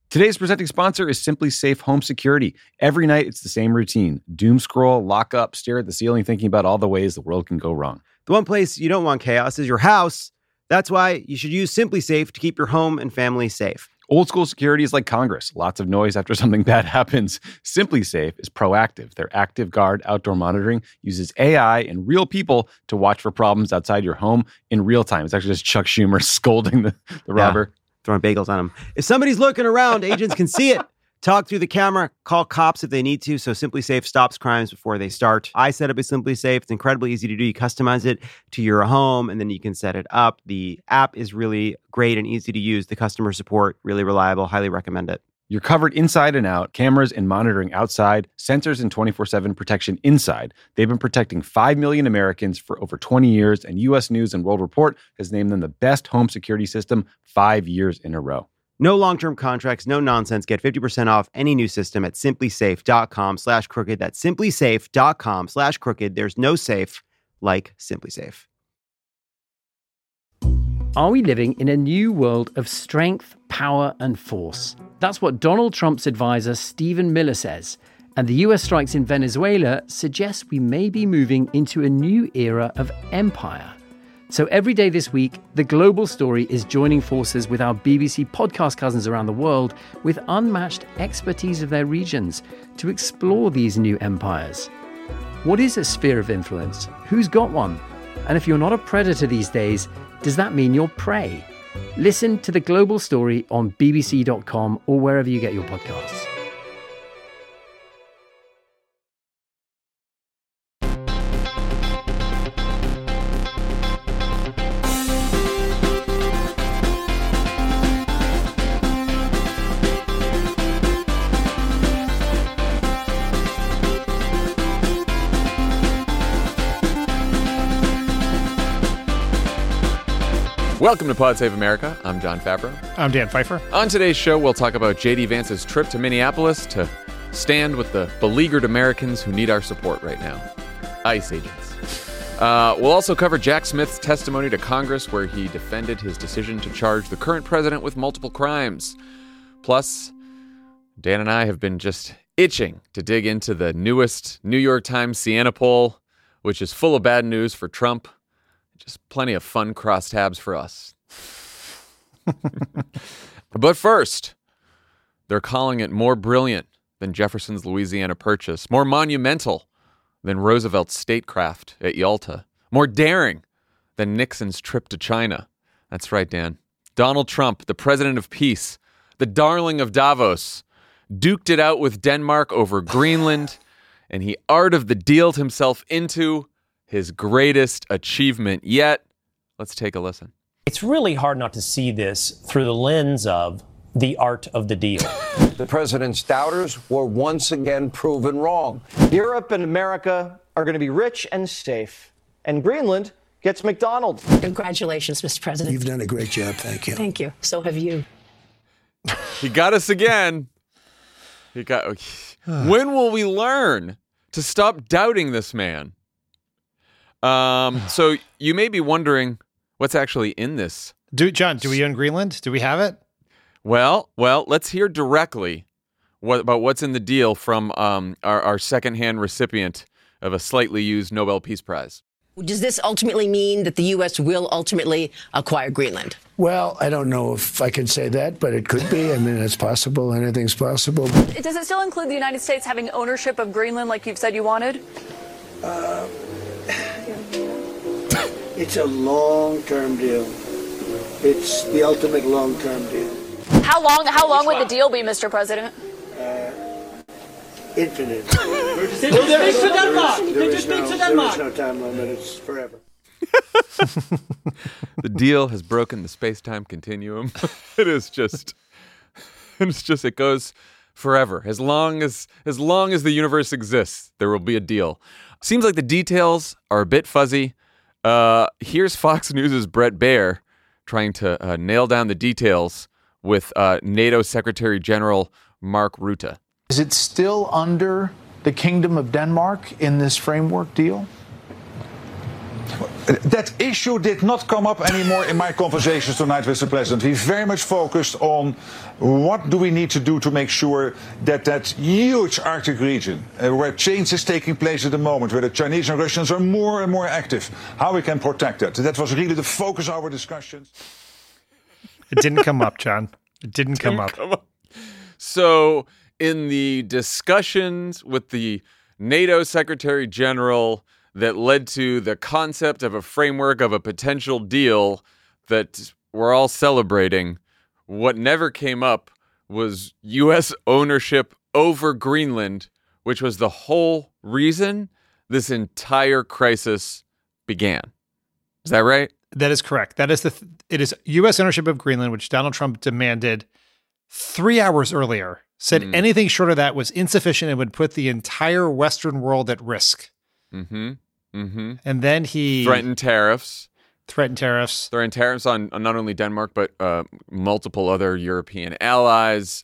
Today's presenting sponsor is Simply Safe Home Security. Every night, it's the same routine. Doom scroll, lock up, stare at the ceiling, thinking about all the ways the world can go wrong. The one place you don't want chaos is your house. That's why you should use Simply Safe to keep your home and family safe. Old school security is like Congress. Lots of noise after something bad happens. Simply Safe is proactive. Their Active Guard outdoor monitoring uses AI and real people to watch for problems outside your home in real time. It's actually just Chuck Schumer scolding the robber. Throwing bagels on them. If somebody's looking around, agents can see it. Talk through the camera, call cops if they need to, so Simply Safe stops crimes before they start. I set up a Simply Safe. It's incredibly easy to do. You customize it to your home, and then you can set it up. The app is really great and easy to use. The customer support, really reliable. Highly recommend it. You're covered inside and out, cameras and monitoring outside, sensors and 24/7 protection inside. They've been protecting 5 million Americans for over 20 years, and U.S. News and World Report has named them the best home security system 5 years in a row. No long-term contracts, no nonsense. Get 50% off any new system at simplysafe.com/crooked. That's simplysafe.com/crooked. There's no safe like Simply Safe. Are we living in a new world of strength, power, and force? That's what Donald Trump's advisor, Stephen Miller, says. And the US strikes in Venezuela suggest we may be moving into a new era of empire. So every day this week, The Global Story is joining forces with our BBC podcast cousins around the world with unmatched expertise of their regions to explore these new empires. What is a sphere of influence? Who's got one? And if you're not a predator these days, does that mean you're prey? Listen to The Global Story on bbc.com or wherever you get your podcasts. Welcome to Pod Save America. I'm John Favreau. I'm Dan Pfeiffer. On today's show, we'll talk about J.D. Vance's trip to Minneapolis to stand with the beleaguered Americans who need our support right now. ICE agents. We'll also cover Jack Smith's testimony to Congress, where he defended his decision to charge the current president with multiple crimes. Plus, Dan and I have been just itching to dig into the newest New York Times Siena poll, which is full of bad news for Trump. Just plenty of fun crosstabs for us. But first, they're calling it more brilliant than Jefferson's Louisiana Purchase, more monumental than Roosevelt's statecraft at Yalta, more daring than Nixon's trip to China. That's right, Dan. Donald Trump, the president of peace, the darling of Davos, duked it out with Denmark over Greenland, and he art of the dealed himself into his greatest achievement yet. Let's take a listen. It's really hard not to see this through the lens of the art of the deal. The president's doubters were once again proven wrong. Europe and America are going to be rich and safe, and Greenland gets McDonald's. Congratulations, Mr. President. You've done a great job. Thank you. Thank you. So have you. He got us again. When will we learn to stop doubting this man? So you may be wondering what's actually in this. John, do we own Greenland? Do we have it? Well, let's hear directly about what's in the deal from our secondhand recipient of a slightly used Nobel Peace Prize. Does this ultimately mean that the U.S. will ultimately acquire Greenland? Well, I don't know if I can say that, but it could be. I mean, it's possible. Anything's possible. Does it still include the United States having ownership of Greenland like you've said you wanted? It's a long-term deal. It's the ultimate long-term deal. How long would the deal be, Mr. President? Infinite. There is no time limit. It's forever. The deal has broken the space-time continuum. It goes forever. As long as the universe exists, there will be a deal. Seems like the details are a bit fuzzy. Here's Fox News' Bret Baier trying to nail down the details with NATO Secretary General Mark Rutte. Is it still under the Kingdom of Denmark in this framework deal? That issue did not come up anymore in my conversations tonight with the president. We very much focused on what do we need to do to make sure that that huge Arctic region, where change is taking place at the moment, where the Chinese and Russians are more and more active, how we can protect that. That was really the focus of our discussions. It didn't come up, John. It didn't come up. So in the discussions with the NATO Secretary General that led to the concept of a framework of a potential deal that we're all celebrating, what never came up was U.S. ownership over Greenland, which was the whole reason this entire crisis began. Is that right? That is correct. That is it is U.S. ownership of Greenland, which Donald Trump demanded 3 hours earlier, said anything short of that was insufficient and would put the entire Western world at risk. Mm-hmm. Mm-hmm. And then he threatened tariffs. Threatened tariffs on not only Denmark, but multiple other European allies.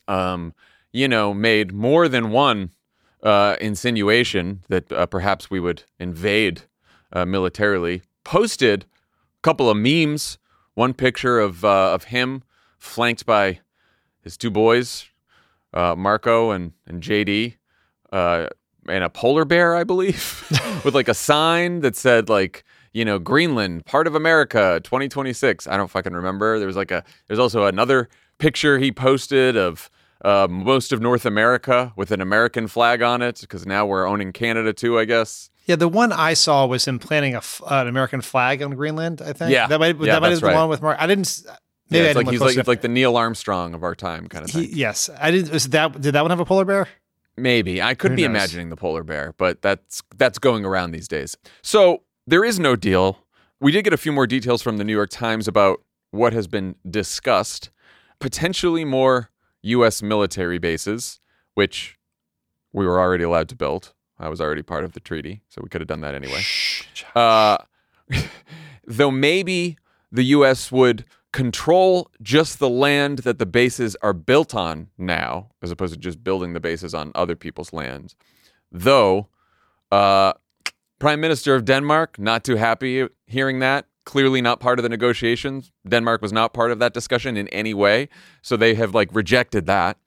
Made more than one insinuation that perhaps we would invade militarily. Posted a couple of memes. One picture of him flanked by his two boys, Marco and JD, and a polar bear, I believe, with like a sign that said like, Greenland, part of America, 2026. I don't fucking remember. There's also another picture he posted of most of North America with an American flag on it, because now we're owning Canada too, I guess. Yeah, the one I saw was him planting an American flag on Greenland, I think. Yeah. That might have been the one with Mark. I didn't. Maybe he's like the Neil Armstrong of our time kind of thing. Yes. I didn't. Did that one have a polar bear? Maybe. I could be imagining the polar bear, but that's going around these days. So there is no deal. We did get a few more details from the New York Times about what has been discussed. Potentially more U.S. military bases, which we were already allowed to build. I was already part of the treaty, so we could have done that anyway. Though maybe the U.S. would control just the land that the bases are built on now, as opposed to just building the bases on other people's lands. Though, Prime Minister of Denmark, not too happy hearing that. Clearly not part of the negotiations. Denmark was not part of that discussion in any way, so they have rejected that.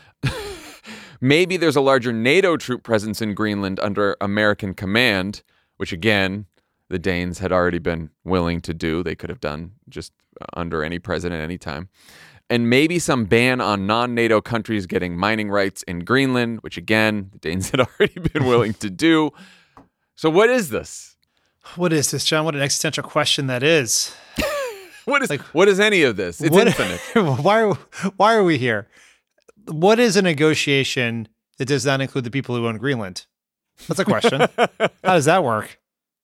Maybe there's a larger NATO troop presence in Greenland under American command, which again, the Danes had already been willing to do. They could have done just under any president anytime. And maybe some ban on non-NATO countries getting mining rights in Greenland, which again, the Danes had already been willing to do. So what is this? What is this, John? What an existential question that is. What is any of this? It's infinite. Why are we here? What is a negotiation that does not include the people who own Greenland? That's a question. How does that work?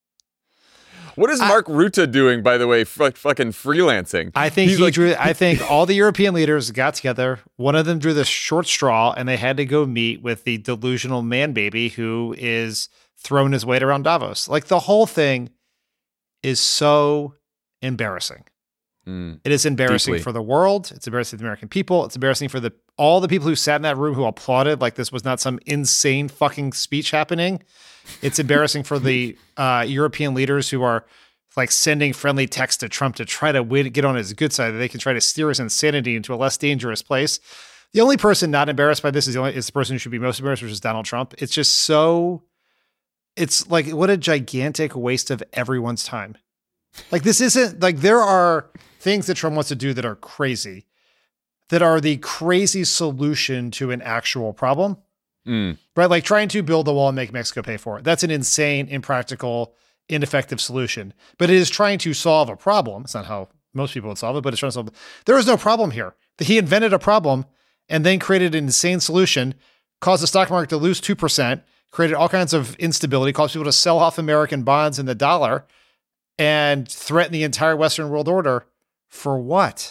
What is Mark Rutte doing, by the way, fucking freelancing? I think I think all the European leaders got together. One of them drew the short straw, and they had to go meet with the delusional man baby who is throwing his weight around Davos. The whole thing is so embarrassing. It is embarrassing Deeply. for the world. It's embarrassing for the American people. It's embarrassing for all the people who sat in that room who applauded like this was not some insane fucking speech happening. It's embarrassing for the European leaders who are sending friendly texts to Trump to try to get on his good side, that they can try to steer his insanity into a less dangerous place. The only person not embarrassed by this is the person who should be most embarrassed, which is Donald Trump. It's just so, it's what a gigantic waste of everyone's time. This isn't there are things that Trump wants to do that are crazy, that are the crazy solution to an actual problem, right? Trying to build the wall and make Mexico pay for it. That's an insane, impractical, ineffective solution, but it is trying to solve a problem. It's not how most people would solve it, but it's trying to solve it. There is no problem here. He invented a problem and then created an insane solution, caused the stock market to lose 2%, created all kinds of instability, caused people to sell off American bonds and the dollar, and threaten the entire Western world order. For what?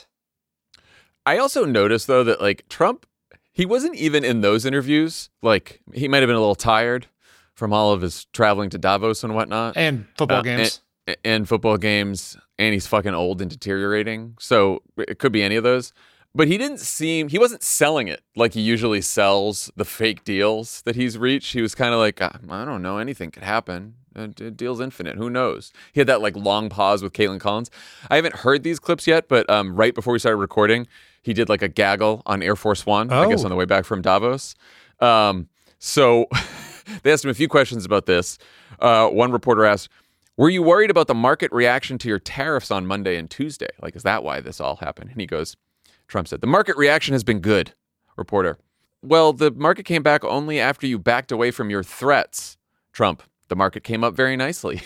I also noticed, though, that Trump, he wasn't even in those interviews. He might have been a little tired from all of his traveling to Davos and whatnot. And football games. And football games. And he's fucking old and deteriorating. So it could be any of those. But he wasn't selling it like he usually sells the fake deals that he's reached. He was kind of like, I don't know, anything could happen. Deal's infinite. Who knows? He had that like long pause with Caitlin Collins. I haven't heard these clips yet, but right before we started recording, he did like a gaggle on Air Force One, I guess on the way back from Davos. So they asked him a few questions about this. One reporter asked, were you worried about the market reaction to your tariffs on Monday and Tuesday? Like, is that why this all happened? And he goes, Trump said, the market reaction has been good. Reporter, well, the market came back only after you backed away from your threats. Trump, the market came up very nicely.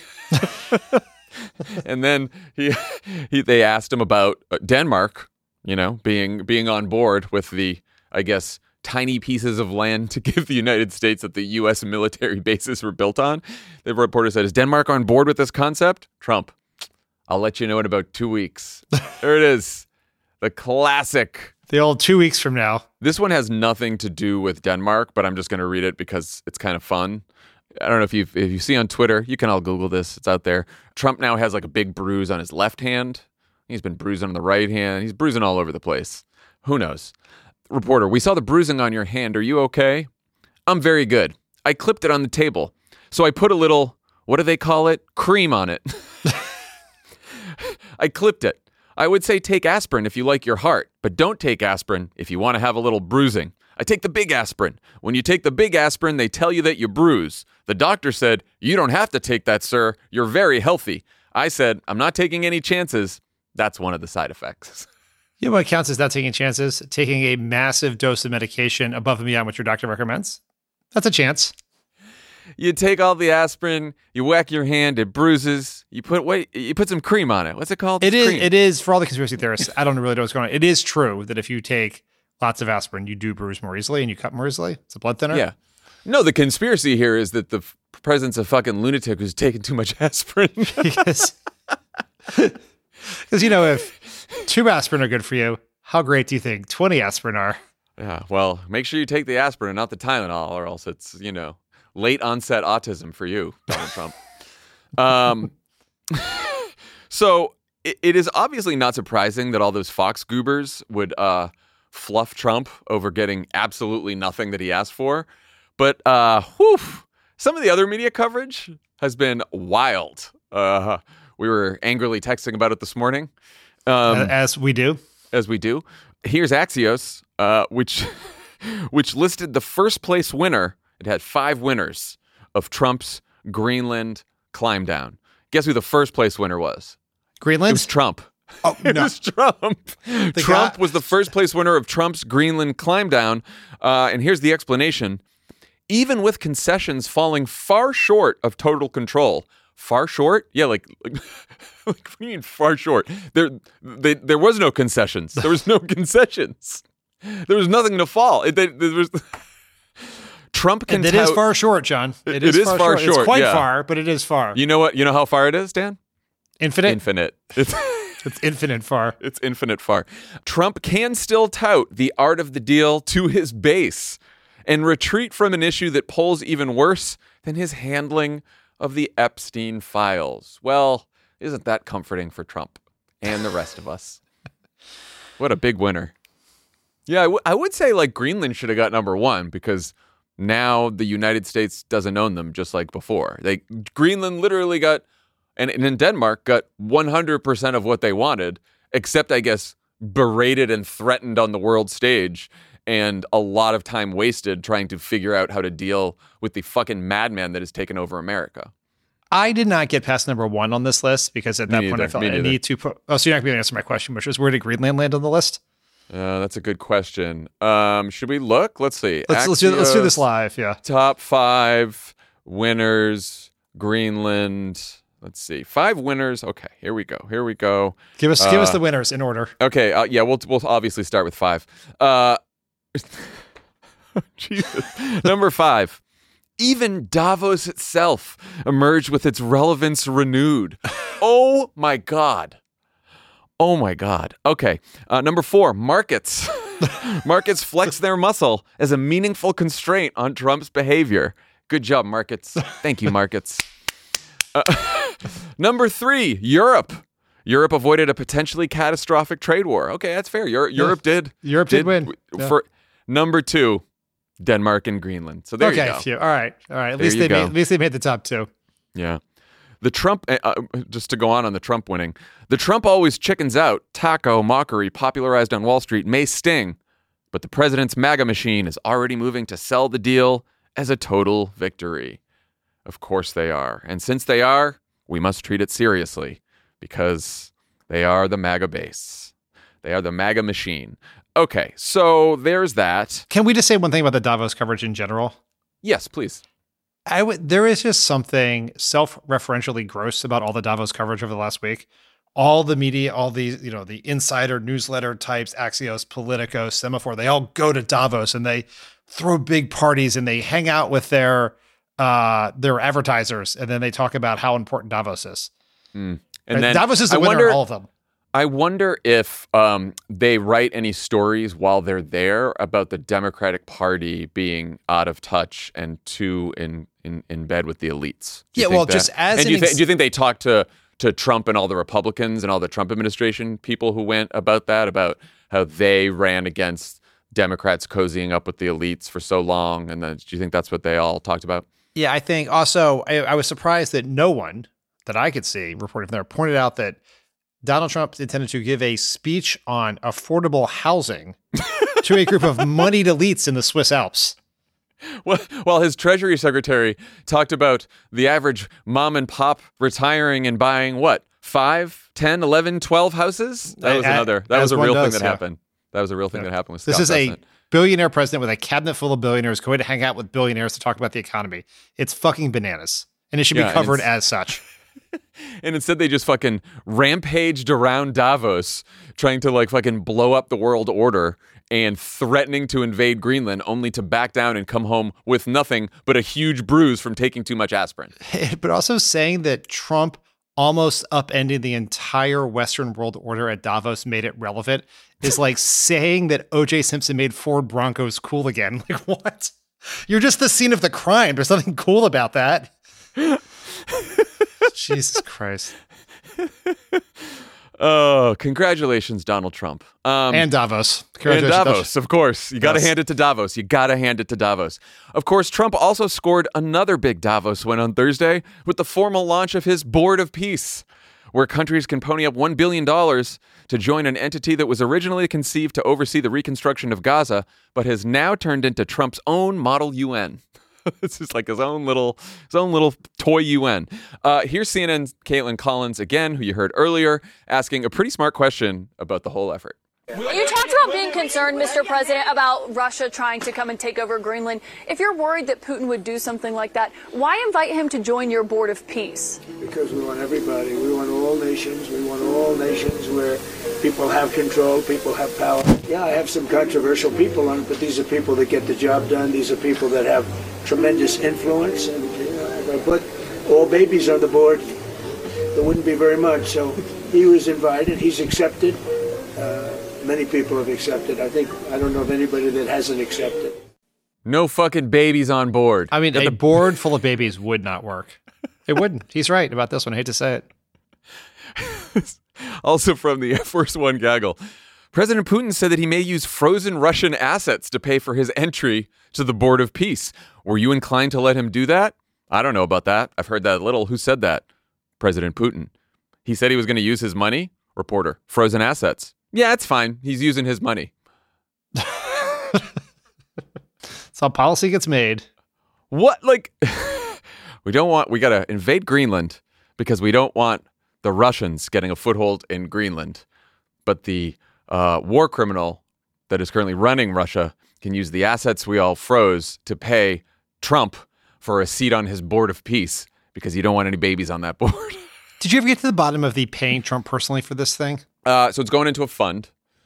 And then they asked him about Denmark, being on board with the, I guess, tiny pieces of land to give the United States that the U.S. military bases were built on. The reporter said, is Denmark on board with this concept? Trump, I'll let you know in about 2 weeks. There it is. The classic. The old 2 weeks from now. This one has nothing to do with Denmark, but I'm just going to read it because it's kind of fun. I don't know if you see on Twitter, you can all Google this. It's out there. Trump now has like a big bruise on his left hand. He's been bruising on the right hand. He's bruising all over the place. Who knows? Reporter, we saw the bruising on your hand. Are you okay? I'm very good. I clipped it on the table. So I put a little, what do they call it? Cream on it. I clipped it. I would say take aspirin if you like your heart, but don't take aspirin if you want to have a little bruising. I take the big aspirin. When you take the big aspirin, they tell you that you bruise. The doctor said, you don't have to take that, sir. You're very healthy. I said, I'm not taking any chances. That's one of the side effects. You know what counts as not taking chances? Taking a massive dose of medication above and beyond what your doctor recommends. That's a chance. You take all the aspirin, you whack your hand, it bruises. You put some cream on it. What's it called? It is for all the conspiracy theorists. I don't really know what's going on. It is true that if you take lots of aspirin, you do bruise more easily and you cut more easily. It's a blood thinner. Yeah. No, the conspiracy here is that the president's a fucking lunatic who's taking too much aspirin. Because if 2 aspirin are good for you, how great do you think 20 aspirin are? Yeah. Well, make sure you take the aspirin, not the Tylenol, or else it's late onset autism for you, Donald Trump. So it is obviously not surprising that all those Fox goobers would fluff Trump over getting absolutely nothing that he asked for. But some of the other media coverage has been wild. We were angrily texting about it this morning. As we do. Here's Axios, which listed the first place winner. It had 5 winners of Trump's Greenland climb down. Guess who the first place winner was? Greenland? It was Trump. Oh, It was Trump. Trump was the first place winner of Trump's Greenland climb down. And here's the explanation. Even with concessions falling far short of total control. Far short? Yeah, like what do you mean far short? There was no concessions. There was no concessions. There was nothing to fall. Trump can It is far short, John. It is far short. It's quite far, but it is far. You know what? You know how far it is, Dan? Infinite. It's infinite far. It's infinite far. Trump can still tout the art of the deal to his base and retreat from an issue that polls even worse than his handling of the Epstein files. Well, isn't that comforting for Trump and the rest of us? What a big winner. Yeah, I would say like Greenland should have got number 1 because now the United States doesn't own them just like before. Greenland literally got, and in Denmark got 100% of what they wanted, except I guess berated and threatened on the world stage and a lot of time wasted trying to figure out how to deal with the fucking madman that has taken over America. I did not get past number 1 on this list because at that point I felt I need to put. Oh, so you're not going to be able to answer my question, which was where did Greenland land on the list? That's a good question. Should we look? Let's see. Let's do this live. Yeah. Top 5 winners, Greenland. Let's see. 5 winners. Okay, here we go. Give us the winners in order. Okay. Yeah, we'll obviously start with 5. Jesus. Number 5. Even Davos itself emerged with its relevance renewed. Oh my God. Okay. Number 4, markets. Markets flex their muscle as a meaningful constraint on Trump's behavior. Good job, markets. Thank you, markets. Number 3, Europe. Europe avoided a potentially catastrophic trade war. Okay, that's fair. Europe did. Europe did win. For number 2, Denmark and Greenland. So there you go. Phew. All right. At least they made the top 2. Yeah. The Trump, just to go on the Trump winning, the Trump always chickens out, taco mockery popularized on Wall Street may sting, but the president's MAGA machine is already moving to sell the deal as a total victory. Of course they are. And since they are, we must treat it seriously because they are the MAGA base. They are the MAGA machine. Okay, so there's that. Can we just say one thing about the Davos coverage in general? Yes, please. There is just something self-referentially gross about all the Davos coverage over the last week. All the media, all these, the insider newsletter types, Axios, Politico, Semaphore, they all go to Davos and they throw big parties and they hang out with their advertisers, and then they talk about how important Davos is. And right? then Davos is the winner of all of them. I wonder if they write any stories while they're there about the Democratic Party being out of touch and too in bed with the elites. Do you think that? Just as do you think they talk to Trump and all the Republicans and all the Trump administration people who went about that, about how they ran against Democrats cozying up with the elites for so long? And then do you think that's what they all talked about? Yeah, I think also I was surprised that no one that I could see reporting from there pointed out that Donald Trump intended to give a speech on affordable housing to a group of moneyed elites in the Swiss Alps. Well, his Treasury Secretary talked about the average mom and pop retiring and buying, 5, 10, 11, 12 houses? That was a real thing that happened. That was a real thing that happened with Scott This is Bessent. a billionaire president with a cabinet full of billionaires going to hang out with billionaires to talk about the economy. It's fucking bananas. And it should be covered as such. And instead they just fucking rampaged around Davos trying to fucking blow up the world order and threatening to invade Greenland only to back down and come home with nothing but a huge bruise from taking too much aspirin. But also saying that Trump almost upending the entire Western world order at Davos made it relevant is like saying that O.J. Simpson made Ford Broncos cool again. Like, what? You're just the scene of the crime. There's nothing cool about that. Jesus Christ. Oh, congratulations, Donald Trump. And Davos. And Davos, of course. You got to hand it to Davos. Of course, Trump also scored another big Davos win on Thursday with the formal launch of his Board of Peace, where countries can pony up $1 billion to join an entity that was originally conceived to oversee the reconstruction of Gaza, but has now turned into Trump's own model UN. This is like his own little toy UN. Here's CNN's Caitlin Collins again, who you heard earlier, asking a pretty smart question about the whole effort. You talked about being concerned, Mr. President, about Russia trying to come and take over Greenland. If you're worried that Putin would do something like that, why invite him to join your Board of Peace? Because we want everybody. We want all nations. We want all nations where people have control, people have power. Yeah, I have some controversial people on it, but these are people that get the job done. These are people that have tremendous influence. And if I put all babies on the board, there wouldn't be very much. So he was invited. He's accepted. Many people have accepted. I don't know of anybody that hasn't accepted. No fucking babies on board. I mean, a board full of babies would not work. It wouldn't. He's right about this one. I hate to say it. Also from the Air Force One gaggle, President Putin said that he may use frozen Russian assets to pay for his entry to the Board of Peace. Were you inclined to let him do that? I don't know about that. I've heard that a little. Who said that? President Putin. He said he was going to use his money? Reporter. Frozen assets. Yeah, it's fine. He's using his money. That's how policy gets made. What? We got to invade Greenland because we don't want the Russians getting a foothold in Greenland. But the war criminal that is currently running Russia can use the assets we all froze to pay Trump for a seat on his Board of Peace because you don't want any babies on that board. Did you ever get to the bottom of the paying Trump personally for this thing? So it's going into a fund.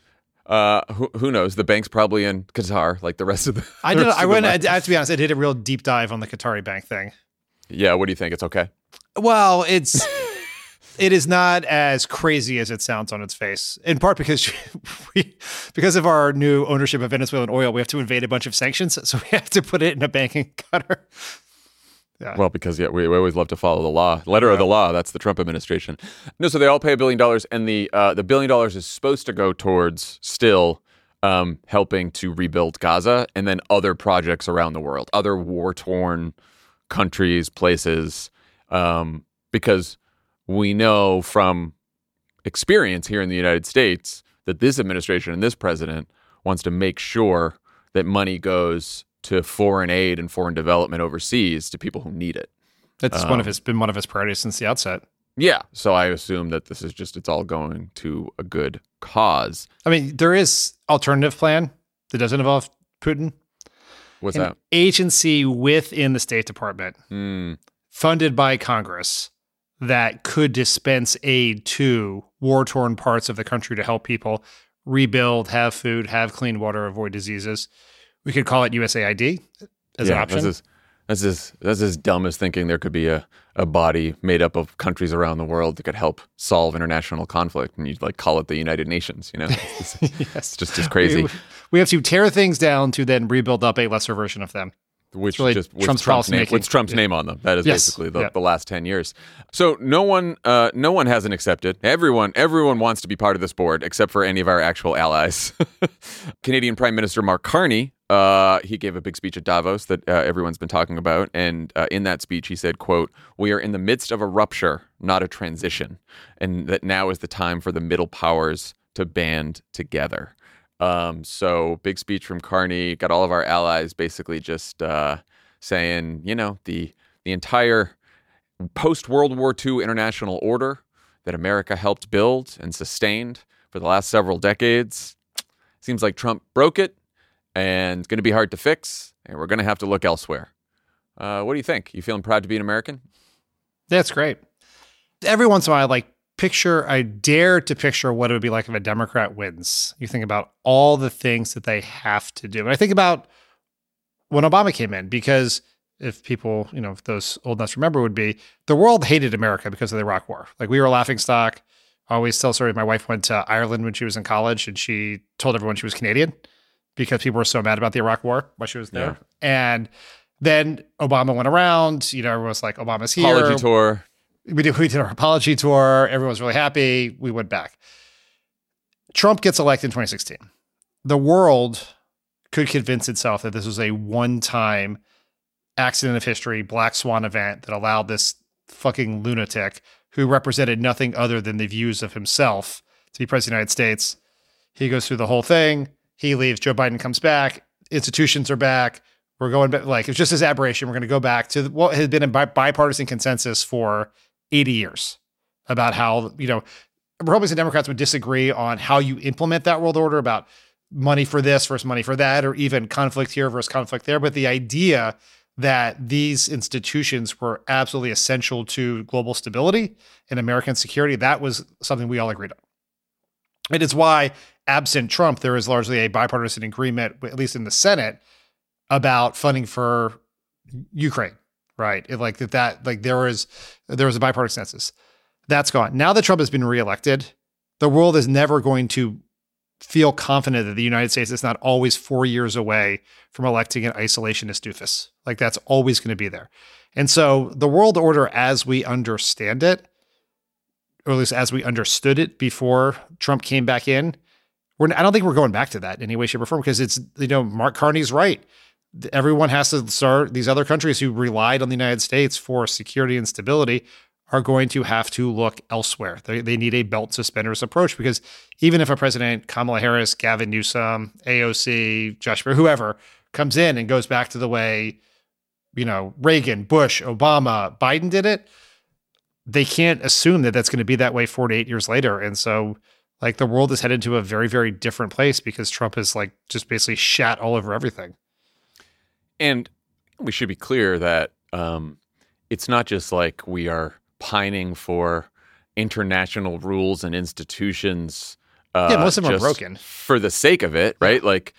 Who knows? The bank's probably in Qatar, like the rest of the. I have to be honest. I did a real deep dive on the Qatari bank thing. Yeah, what do you think? It's okay. Well, it is not as crazy as it sounds on its face. In part because because of our new ownership of Venezuelan oil, we have to invade a bunch of sanctions, so we have to put it in a bank in Qatar. Yeah. Well, because we always love to follow the law. Letter of the law. That's the Trump administration. No, so they all pay $1 billion, and the $1 billion is supposed to go towards still helping to rebuild Gaza and then other projects around the world, other war-torn countries, places, because we know from experience here in the United States that this administration and this president wants to make sure that money goes to foreign aid and foreign development overseas to people who need it. That's been one of his priorities since the outset. Yeah. So I assume that this is it's all going to a good cause. I mean, there is alternative plan that doesn't involve Putin. What's An that? agency within the State Department funded by Congress that could dispense aid to war-torn parts of the country to help people rebuild, have food, have clean water, avoid diseases. We could call it USAID as an option. That's as dumb as thinking there could be a body made up of countries around the world that could help solve international conflict, and you'd call it the United Nations. Yes. It's just as crazy. We have to tear things down to then rebuild up a lesser version of them. Which really just Trump's policy making. What's Trump's name on them? That is basically the last 10 years. So no one hasn't accepted. Everyone wants to be part of this board except for any of our actual allies. Canadian Prime Minister Mark Carney, he gave a big speech at Davos that everyone's been talking about, and in that speech he said, quote, "We are in the midst of a rupture, not a transition, and that now is the time for the middle powers to band together." So big speech from Carney, got all of our allies basically just saying, the entire post-World War II international order that America helped build and sustained for the last several decades, seems like Trump broke it and it's going to be hard to fix, and we're going to have to look elsewhere. What do you think? You feeling proud to be an American? That's great. Every once in a while, I dare to picture what it would be like if a Democrat wins. You think about all the things that they have to do. And I think about when Obama came in, because if people, if those old enough to remember, would be the world hated America because of the Iraq War. We were a laughingstock. I always tell stories. My wife went to Ireland when she was in college, and she told everyone she was Canadian because people were so mad about the Iraq War while she was there. Yeah. And then Obama went around, everyone was like, Obama's here. Apology tour. We did our apology tour. Everyone was really happy. We went back. Trump gets elected in 2016. The world could convince itself that this was a one-time accident of history, black swan event that allowed this fucking lunatic who represented nothing other than the views of himself to be president of the United States. He goes through the whole thing. He leaves. Joe Biden comes back. Institutions are back. We're going back. It's just this aberration. We're going to go back to what had been a bipartisan consensus for 80 years about how, Republicans and Democrats would disagree on how you implement that world order, about money for this versus money for that, or even conflict here versus conflict there. But the idea that these institutions were absolutely essential to global stability and American security, that was something we all agreed on. It is why, absent Trump, there is largely a bipartisan agreement, at least in the Senate, about funding for Ukraine. Right. There was a bipartisan consensus. That's gone. Now that Trump has been reelected, the world is never going to feel confident that the United States is not always 4 years away from electing an isolationist doofus. That's always going to be there. And so the world order as we understand it, or at least as we understood it before Trump came back in, I don't think we're going back to that in any way, shape, or form, because it's, Mark Carney's right. Everyone has to start. These other countries who relied on the United States for security and stability are going to have to look elsewhere. They need a belt suspenders approach, because even if a president, Kamala Harris, Gavin Newsom, AOC, Josh Bear, whoever comes in and goes back to the way, Reagan, Bush, Obama, Biden did it, they can't assume that that's going to be that way 4 to 8 years later. And so the world is headed to a very, very different place because Trump has just basically shat all over everything. And we should be clear that it's not just we are pining for international rules and institutions. Most of them are broken for the sake of it, right?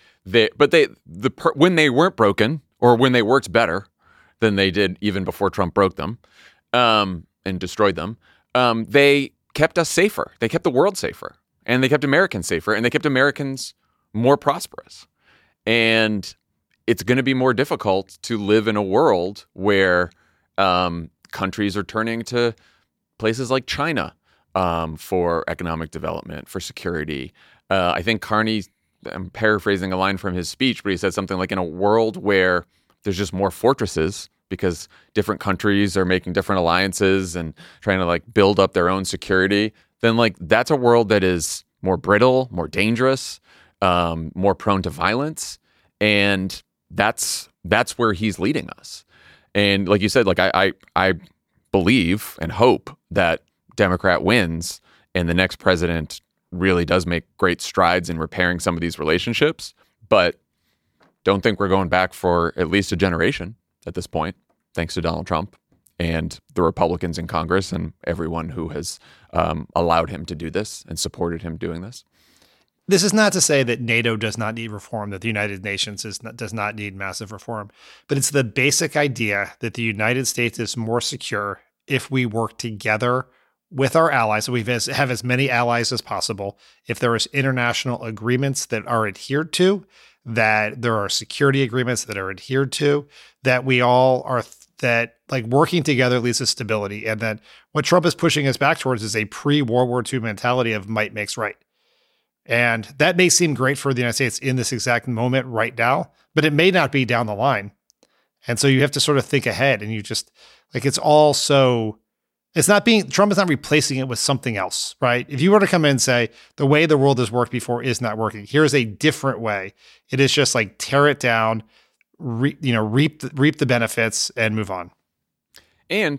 When they weren't broken, or when they worked better than they did even before Trump broke them and destroyed them, they kept us safer. They kept the world safer, and they kept Americans safer, and they kept Americans more prosperous. And it's going to be more difficult to live in a world where countries are turning to places like China for economic development, for security. I think Carney, I'm paraphrasing a line from his speech, but he said something like, in a world where there's just more fortresses because different countries are making different alliances and trying to like build up their own security, then like that's a world that is more brittle, more dangerous, more prone to violence. And that's where he's leading us. And like you said, like I believe and hope that Democrat wins and the next president really does make great strides in repairing some of these relationships, but don't think we're going back for at least a generation at this point, thanks to Donald Trump and the Republicans in Congress and everyone who has allowed him to do this and supported him doing this. This is not to say that NATO does not need reform, that the United Nations does not need massive reform, but it's the basic idea that the United States is more secure if we work together with our allies. So we have as many allies as possible. If there is international agreements that are adhered to, that there are security agreements that are adhered to, that we all are, that like working together leads to stability. And that what Trump is pushing us back towards is a pre-World War II mentality of might makes right. And that may seem great for the United States in this exact moment right now, but it may not be down the line. And so you have to sort of think ahead, and you just like, it's all so, it's not being, Trump is not replacing it with something else, right? If you were to come in and say, the way the world has worked before is not working, here's a different way. It is just like tear it down, reap the benefits and move on. And,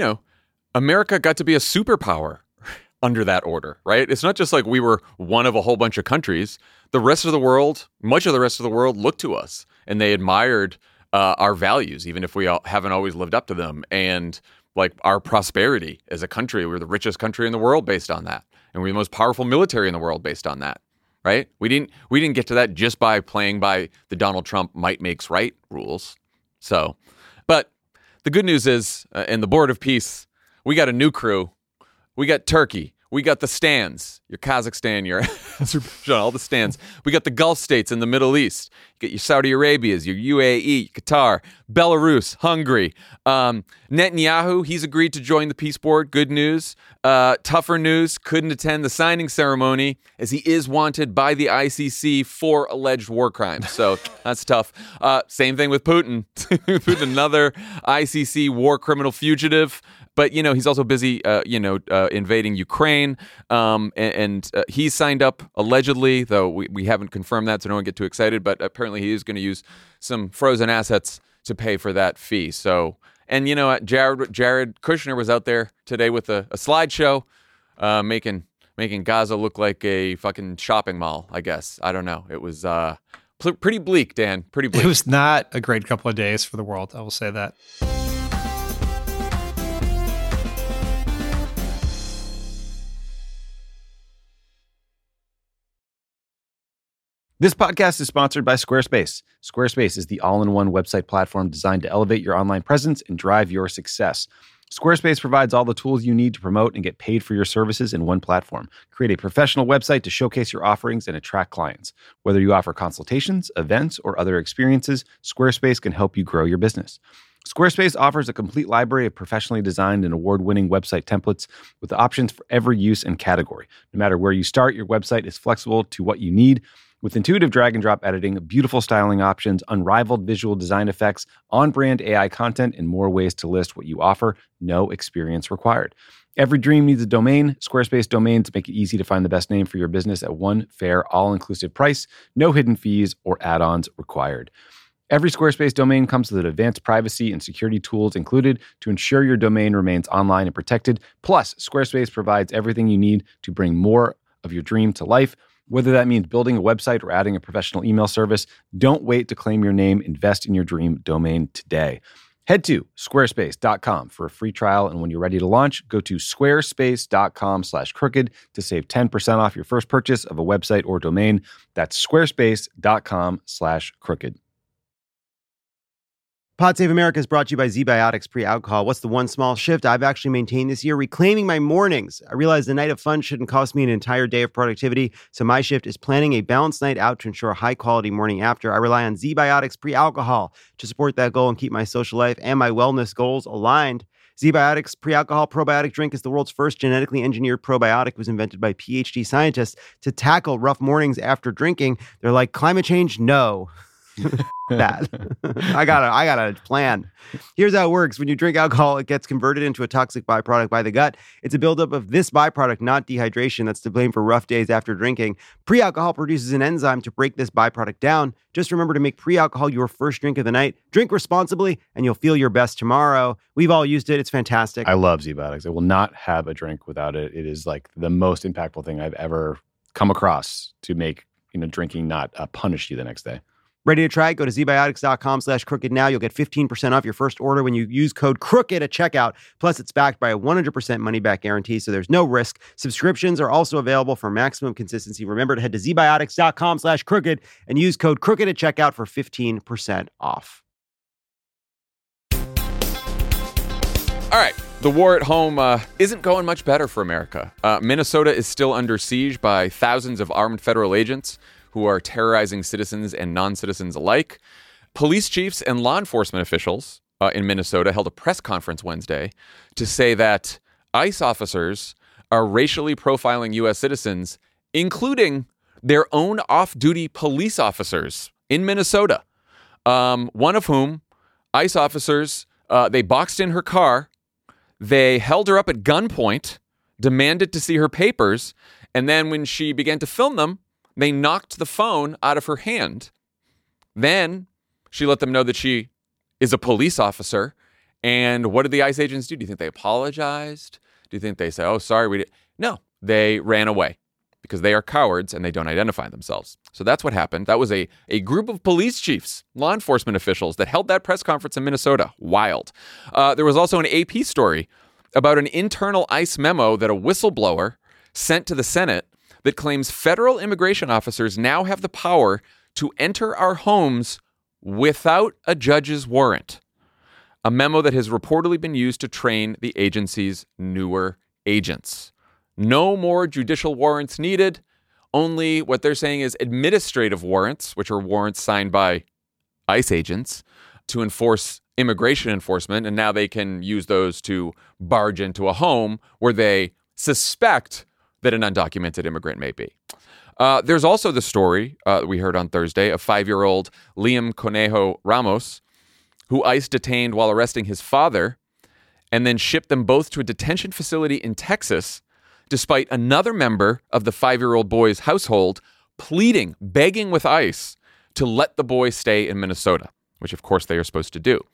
America got to be a superpower under that order, right? It's not just like we were one of a whole bunch of countries. The rest of the world, much of the rest of the world looked to us and they admired our values, even if we haven't always lived up to them. And like our prosperity as a country, we're the richest country in the world based on that. And we're the most powerful military in the world based on that, right? We didn't get to that just by playing by the Donald Trump might makes right rules. So, but the good news is, in the Board of Peace, we got a new crew. We got Turkey. We got the stands, your Kazakhstan, your Azerbaijan, all the stands. We got the Gulf states in the Middle East. You got your Saudi Arabias, your UAE, Qatar, Belarus, Hungary. Netanyahu, he's agreed to join the peace board. Good news. Tougher news, couldn't attend the signing ceremony as he is wanted by the ICC for alleged war crimes. So that's tough. Same thing with Putin. Putin, another ICC war criminal fugitive. But, he's also busy, invading Ukraine. And he's signed up allegedly, though we haven't confirmed that, so don't get too excited. But apparently he is going to use some frozen assets to pay for that fee. So, and, Jared Kushner was out there today with a slideshow making Gaza look like a fucking shopping mall, I guess. I don't know. It was pretty bleak, Dan. Pretty bleak. It was not a great couple of days for the world. I will say that. This podcast is sponsored by Squarespace. Squarespace is the all-in-one website platform designed to elevate your online presence and drive your success. Squarespace provides all the tools you need to promote and get paid for your services in one platform. Create a professional website to showcase your offerings and attract clients. Whether you offer consultations, events, or other experiences, Squarespace can help you grow your business. Squarespace offers a complete library of professionally designed and award-winning website templates with options for every use and category. No matter where you start, your website is flexible to what you need. With intuitive drag-and-drop editing, beautiful styling options, unrivaled visual design effects, on-brand AI content, and more ways to list what you offer, no experience required. Every dream needs a domain. Squarespace domains make it easy to find the best name for your business at one fair, all-inclusive price, no hidden fees or add-ons required. Every Squarespace domain comes with advanced privacy and security tools included to ensure your domain remains online and protected. Plus, Squarespace provides everything you need to bring more of your dream to life. Whether that means building a website or adding a professional email service, don't wait to claim your name. Invest in your dream domain today. Head to squarespace.com for a free trial. And when you're ready to launch, go to squarespace.com/crooked to save 10% off your first purchase of a website or domain. That's squarespace.com/crooked. Pod Save America is brought to you by ZBiotics Pre-Alcohol. What's the one small shift I've actually maintained this year? Reclaiming my mornings. I realized the night of fun shouldn't cost me an entire day of productivity, so my shift is planning a balanced night out to ensure a high-quality morning after. I rely on ZBiotics Pre-Alcohol to support that goal and keep my social life and my wellness goals aligned. ZBiotics Pre-Alcohol Probiotic Drink is the world's first genetically engineered probiotic. It was invented by PhD scientists to tackle rough mornings after drinking. They're like, climate change? No. That I got a plan. Here's how it works. When you drink alcohol, it gets converted into a toxic byproduct by the gut. It's a buildup of this byproduct, not dehydration, that's to blame for rough days after drinking. Pre-alcohol produces an enzyme to break this byproduct down. Just remember to make pre-alcohol your first drink of the night. Drink responsibly, and you'll feel your best tomorrow. We've all used it. It's fantastic. I love ZBiotics. I will not have a drink without it. It is like the most impactful thing I've ever come across to make drinking not punish you the next day. Ready to try it? Go to zbiotics.com/crooked now. You'll get 15% off your first order when you use code CROOKED at checkout. Plus, it's backed by a 100% money-back guarantee, so there's no risk. Subscriptions are also available for maximum consistency. Remember to head to zbiotics.com/crooked and use code CROOKED at checkout for 15% off. All right. The war at home isn't going much better for America. Minnesota is still under siege by thousands of armed federal agents who are terrorizing citizens and non-citizens alike. Police chiefs and law enforcement officials in Minnesota held a press conference Wednesday to say that ICE officers are racially profiling U.S. citizens, including their own off-duty police officers in Minnesota. One of whom, ICE officers, they boxed in her car, they held her up at gunpoint, demanded to see her papers, and then when she began to film them, they knocked the phone out of her hand. Then she let them know that she is a police officer. And what did the ICE agents do? Do you think they apologized? Do you think they say, oh, sorry, we did? No, they ran away because they are cowards and they don't identify themselves. So that's what happened. That was a group of police chiefs, law enforcement officials that held that press conference in Minnesota. Wild. There was also an AP story about an internal ICE memo that a whistleblower sent to the Senate that claims federal immigration officers now have the power to enter our homes without a judge's warrant. A memo that has reportedly been used to train the agency's newer agents. No more judicial warrants needed. Only what they're saying is administrative warrants, which are warrants signed by ICE agents to enforce immigration enforcement. And now they can use those to barge into a home where they suspect that an undocumented immigrant may be. There's also the story we heard on Thursday of 5-year-old Liam Conejo Ramos, who ICE detained while arresting his father and then shipped them both to a detention facility in Texas, despite another member of the 5-year-old boy's household pleading, begging with ICE to let the boy stay in Minnesota, which of course they are supposed to do.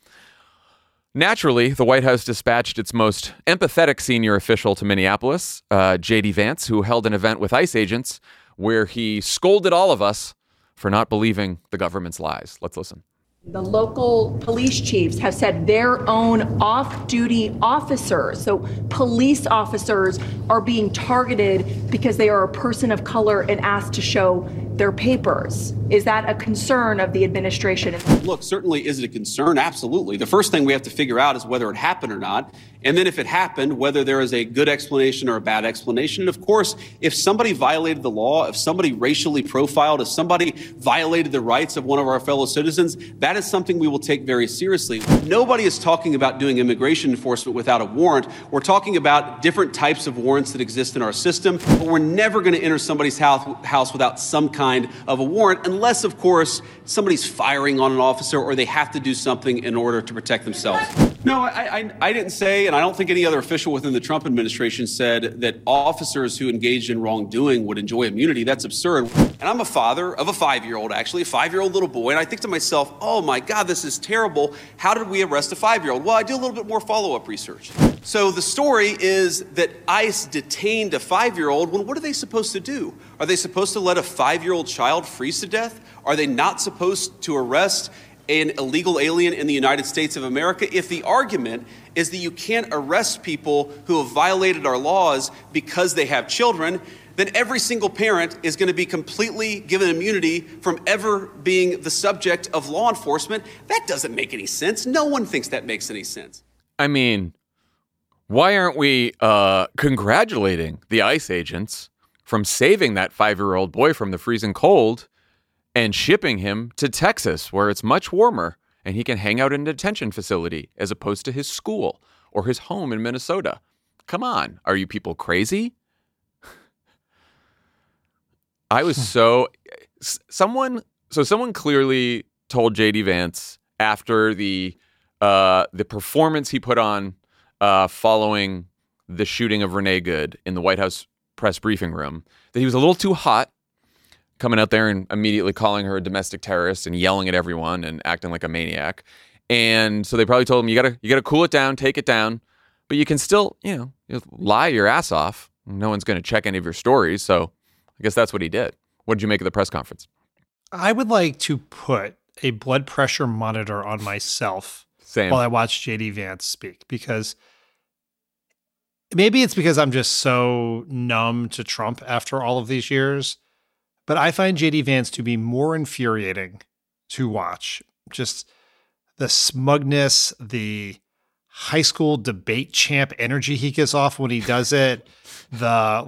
Naturally, the White House dispatched its most empathetic senior official to Minneapolis, J.D. Vance, who held an event with ICE agents where he scolded all of us for not believing the government's lies. Let's listen. The local police chiefs have said their own off-duty officers, so police officers, are being targeted because they are a person of color and asked to show their papers. Is that a concern of the administration? Look, certainly is it a concern? Absolutely. The first thing we have to figure out is whether it happened or not. And then if it happened, whether there is a good explanation or a bad explanation. And of course, if somebody violated the law, if somebody racially profiled, if somebody violated the rights of one of our fellow citizens, that is something we will take very seriously. Nobody is talking about doing immigration enforcement without a warrant. We're talking about different types of warrants that exist in our system, but we're never going to enter somebody's house without some kind of a warrant, unless, of course, somebody's firing on an officer or they have to do something in order to protect themselves. No, I didn't say, and I don't think any other official within the Trump administration said that officers who engaged in wrongdoing would enjoy immunity. That's absurd. And I'm a father of a 5-year-old, actually, a 5-year-old little boy, and I think to myself, oh my God, this is terrible. How did we arrest a 5-year-old? Well, I do a little bit more follow-up research. So the story is that ICE detained a 5-year-old. Well, what are they supposed to do? Are they supposed to let a 5-year-old child freeze to death? Are they not supposed to arrest an illegal alien in the United States of America? If the argument is that you can't arrest people who have violated our laws because they have children, then every single parent is going to be completely given immunity from ever being the subject of law enforcement. That doesn't make any sense. No one thinks that makes any sense. I mean, why aren't we congratulating the ICE agents from saving that 5-year-old boy from the freezing cold and shipping him to Texas, where it's much warmer and he can hang out in a detention facility as opposed to his school or his home in Minnesota? Come on. Are you people crazy? I was someone clearly told JD Vance after the performance he put on following the shooting of Renee Good in the White House press briefing room that he was a little too hot, coming out there and immediately calling her a domestic terrorist and yelling at everyone and acting like a maniac. And so they probably told him, you gotta cool it down, take it down, but you can still, lie your ass off. No one's going to check any of your stories. So I guess that's what he did. What did you make of the press conference? I would like to put a blood pressure monitor on myself Same. while I watch JD Vance speak, because maybe it's because I'm just so numb to Trump after all of these years, but I find JD Vance to be more infuriating to watch. Just the smugness, the high school debate champ energy he gives off when he does it, the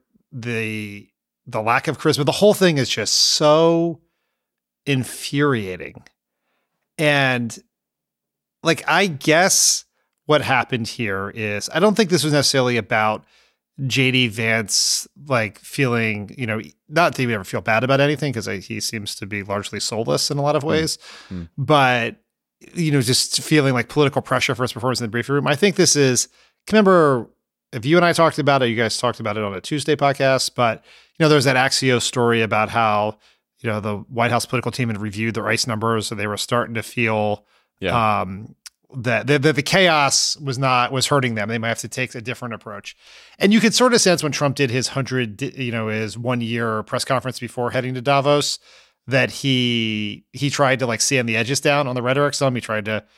lack of charisma, the whole thing is just so infuriating. And I guess what happened here is, I don't think this was necessarily about JD Vance feeling, not that he would ever feel bad about anything, because he seems to be largely soulless in a lot of ways, but just feeling like political pressure for his performance in the briefing room. I think this is, remember, if you and I talked about it, you guys talked about it on a Tuesday podcast, but there's that Axios story about how, the White House political team had reviewed their ICE numbers, and they were starting to feel that the chaos was hurting them. They might have to take a different approach. And you could sort of sense when Trump did his 1 year press conference before heading to Davos, that he tried to sand the edges down on the rhetoric some. He tried to,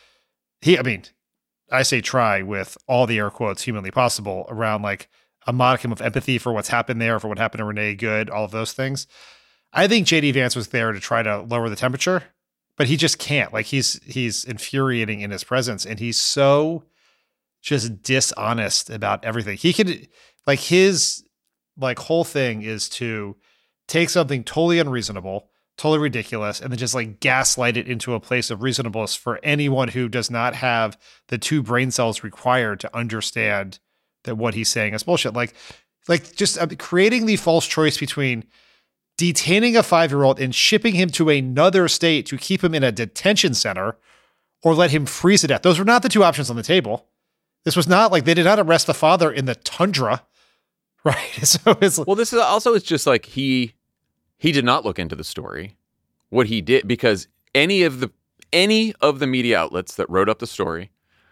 I say try with all the air quotes humanly possible around a modicum of empathy for what's happened there, for what happened to Renee Good, all of those things. I think JD Vance was there to try to lower the temperature, but he just can't. He's infuriating in his presence, and he's so just dishonest about everything. He could, his whole thing is to take something totally unreasonable, totally ridiculous, and then just gaslight it into a place of reasonableness for anyone who does not have the 2 brain cells required to understand that what he's saying is bullshit. Just creating the false choice between detaining a 5-year-old and shipping him to another state to keep him in a detention center or let him freeze to death. Those were not the 2 options on the table. This was not they did not arrest the father in the tundra, right? So this is also, it's just he did not look into the story. What he did, because any of the media outlets that wrote up the story,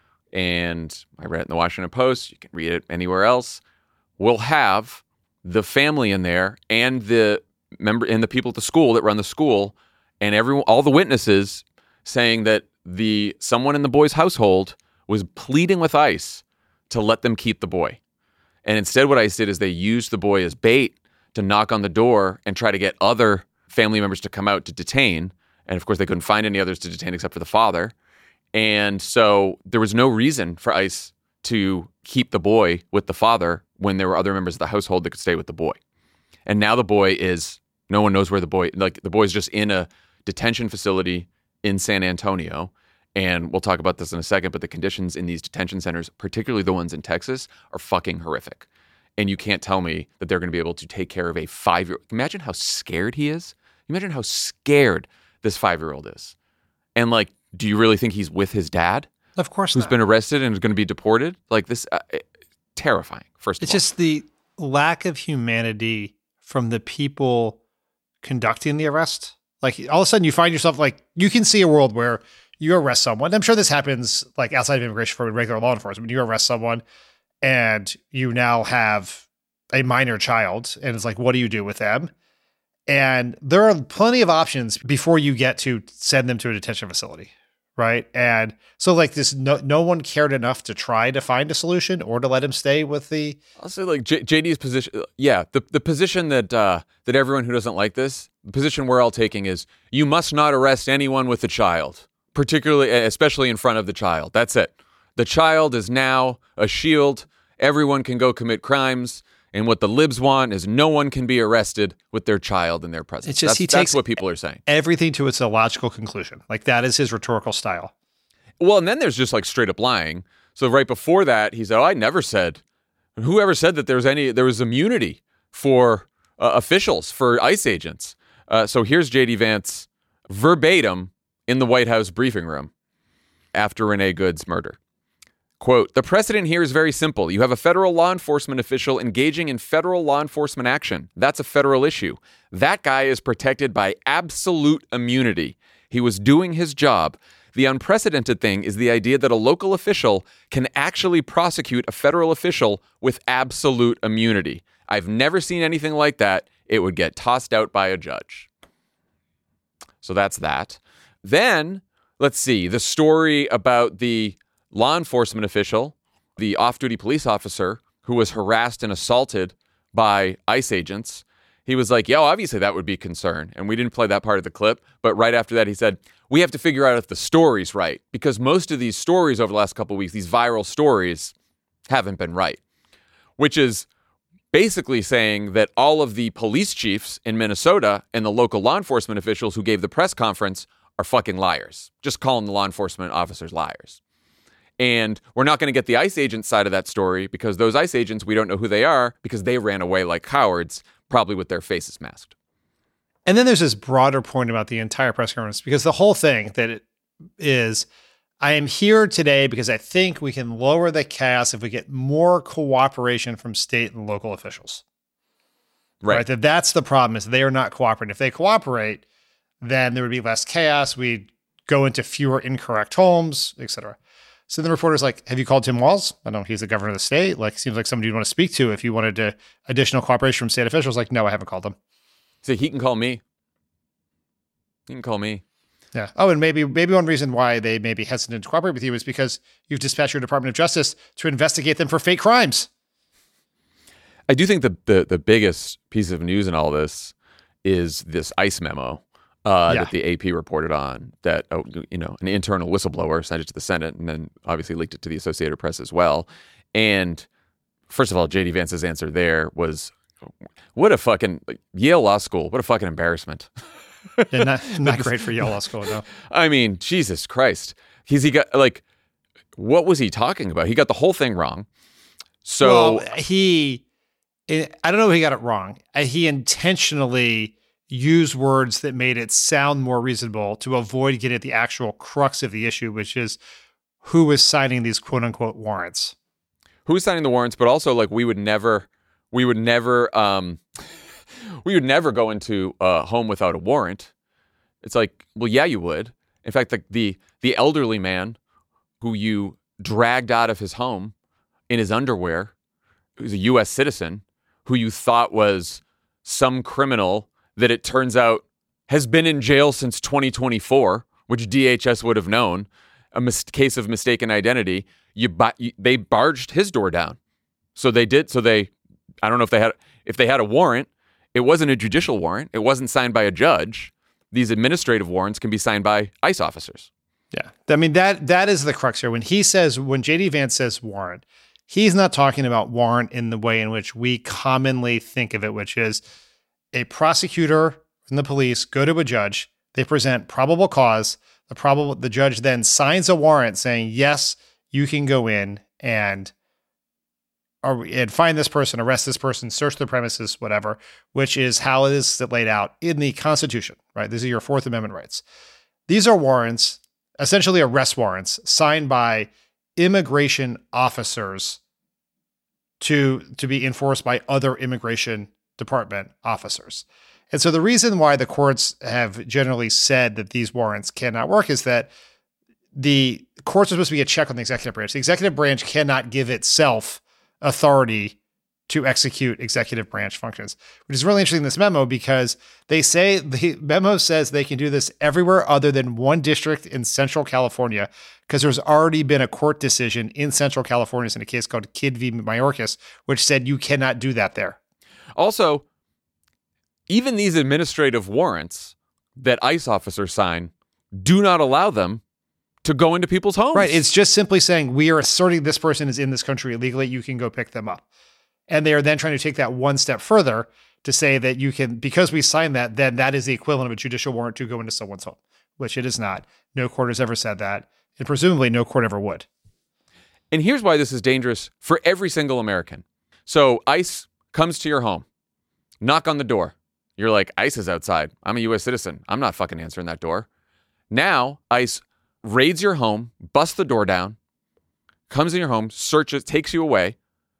and I read it in the Washington Post, you can read it anywhere else, will have the family in there and the member and the people at the school that run the school and all the witnesses saying that someone in the boy's household was pleading with ICE to let them keep the boy. And instead what ICE did is they used the boy as bait to knock on the door and try to get other family members to come out to detain. And of course, they couldn't find any others to detain except for the father. And so there was no reason for ICE to keep the boy with the father when there were other members of the household that could stay with the boy. And now the boy no one knows where the boy's just in a detention facility in San Antonio. And we'll talk about this in a second, but the conditions in these detention centers, particularly the ones in Texas, are fucking horrific. And you can't tell me that they're going to be able to take care of a 5-year-old. Imagine how scared he is. Imagine how scared this 5-year-old is. And do you really think he's with his dad? Of course who's not. been arrested and is going to be deported? This, terrifying, first of all. It's just the lack of humanity from the people conducting the arrest. All of a sudden you find yourself, you can see a world where you arrest someone. I'm sure this happens outside of immigration for regular law enforcement. You arrest someone and you now have a minor child, and it's what do you do with them? And there are plenty of options before you get to send them to a detention facility, right? And so like this, no one cared enough to try to find a solution or to let him stay with the. I'll say like JD's position. Yeah, the position that that everyone who doesn't like this, the position we're all taking is you must not arrest anyone with a child, particularly, especially in front of the child. That's it. The child is now a shield. Everyone can go commit crimes. And what the libs want is no one can be arrested with their child in their presence. It's just that's what people are saying. Everything to its illogical conclusion. Like that is his rhetorical style. Well, and then there's just like straight up lying. So right before that, he said, "Oh, I never said. Whoever said that there was immunity for officials, for ICE agents." So here's JD Vance verbatim in the White House briefing room after Renee Good's murder. Quote, "The precedent here is very simple. You have a federal law enforcement official engaging in federal law enforcement action. That's a federal issue. That guy is protected by absolute immunity. He was doing his job. The unprecedented thing is the idea that a local official can actually prosecute a federal official with absolute immunity. I've never seen anything like that. It would get tossed out by a judge." So that's that. Then, let's see, the story about the law enforcement official, the off-duty police officer who was harassed and assaulted by ICE agents. He was like, "Yo, obviously that would be concern." And we didn't play that part of the clip. But right after that, he said, "We have to figure out if the story's right, because most of these stories over the last couple of weeks, these viral stories, haven't been right." Which is basically saying that all of the police chiefs in Minnesota and the local law enforcement officials who gave the press conference are fucking liars. Just calling the law enforcement officers liars. And we're not going to get the ICE agent side of that story because those ICE agents, we don't know who they are because they ran away like cowards, probably with their faces masked. And then there's this broader point about the entire press conference, because the whole thing that it is, I am here today because I think we can lower the chaos if we get more cooperation from state and local officials. Right. That's the problem, is they are not cooperating. If they cooperate, then there would be less chaos. We'd go into fewer incorrect homes, et cetera. So the reporter's like, "Have you called Tim Walz? I know he's the governor of the state. Like, seems like somebody you'd want to speak to if you wanted additional cooperation from state officials." Like, "No, I haven't called him." So he can call me. He can call me. Yeah. Oh, and maybe one reason why they may be hesitant to cooperate with you is because you've dispatched your Department of Justice to investigate them for fake crimes. I do think the biggest piece of news in all this is this ICE memo that the AP reported on, that an internal whistleblower sent it to the Senate and then obviously leaked it to the Associated Press as well. And first of all, JD Vance's answer there was, what a fucking Yale Law School. What a fucking embarrassment. Yeah, not great for Yale Law School, though. I mean, Jesus Christ. He got, like, what was he talking about? He got the whole thing wrong. So I don't know if he got it wrong. He intentionally used words that made it sound more reasonable to avoid getting at the actual crux of the issue, which is who was signing these quote unquote warrants. Who was signing the warrants, but also like we would never go into a home without a warrant. It's like, well, yeah, you would. In fact, the elderly man who you dragged out of his home in his underwear, who's a U.S. citizen, who you thought was some criminal that it turns out has been in jail since 2024, which DHS would have known, case of mistaken identity, they barged his door down. So they did. So I don't know if they had a warrant. It wasn't a judicial warrant. It wasn't signed by a judge. These administrative warrants can be signed by ICE officers. Yeah. I mean, that is the crux here. When JD Vance says warrant, he's not talking about warrant in the way in which we commonly think of it, which is a prosecutor and the police go to a judge, they present probable cause, the judge then signs a warrant saying, yes, you can go in and find this person, arrest this person, search the premises, whatever, which is how it is laid out in the Constitution, right? These are your Fourth Amendment rights. These are warrants, essentially arrest warrants, signed by immigration officers to be enforced by other immigration department officers. And so the reason why the courts have generally said that these warrants cannot work is that the courts are supposed to be a check on the executive branch. The executive branch cannot give itself authority to execute executive branch functions, which is really interesting in this memo because they say the memo says they can do this everywhere other than one district in Central California because there's already been a court decision in Central California in a case called Kidd v. Mayorkas, which said you cannot do that there. Also, even these administrative warrants that ICE officers sign do not allow them to go into people's homes. Right. It's just simply saying we are asserting this person is in this country illegally. You can go pick them up. And they are then trying to take that one step further to say that you can, because we signed that, then that is the equivalent of a judicial warrant to go into someone's home, which it is not. No court has ever said that. And presumably no court ever would. And here's why this is dangerous for every single American. So ICE comes to your home, knock on the door. You're like, ICE is outside. I'm a U.S. citizen. I'm not fucking answering that door. Now ICE raids your home, busts the door down, comes in your home, searches, takes you away.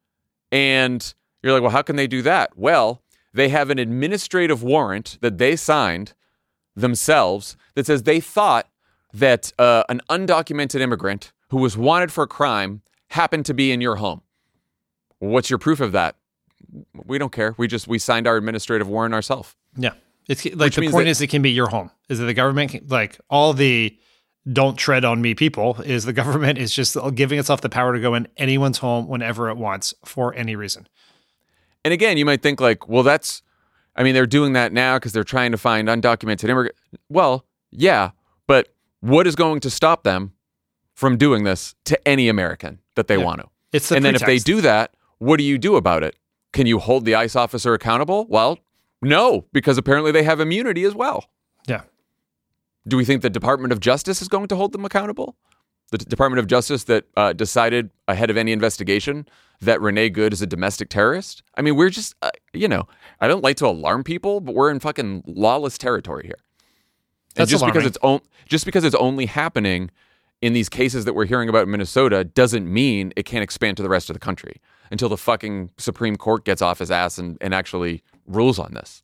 And you're like, well, how can they do that? Well, they have an administrative warrant that they signed themselves that says they thought that an undocumented immigrant who was wanted for a crime happened to be in your home. What's your proof of that? We don't care. We signed our administrative warrant ourselves. Yeah. It's like the point is it can be your home. Is that the government can, like all the don't tread on me people is the government is just giving itself the power to go in anyone's home whenever it wants for any reason. And again, you might think like, well, they're doing that now because they're trying to find undocumented immigrants. Well, yeah, but what is going to stop them from doing this to any American that they want to? It's the and pretext. Then if they do that, what do you do about it? Can you hold the ICE officer accountable? Well, no, because apparently they have immunity as well. Yeah. Do we think the Department of Justice is going to hold them accountable? The Department of Justice that decided ahead of any investigation that Renee Good is a domestic terrorist? I mean, we're just, I don't like to alarm people, but we're in fucking lawless territory here. And That's alarming. Just because it's only happening in these cases that we're hearing about in Minnesota doesn't mean it can't expand to the rest of the country until the fucking Supreme Court gets off his ass and actually rules on this.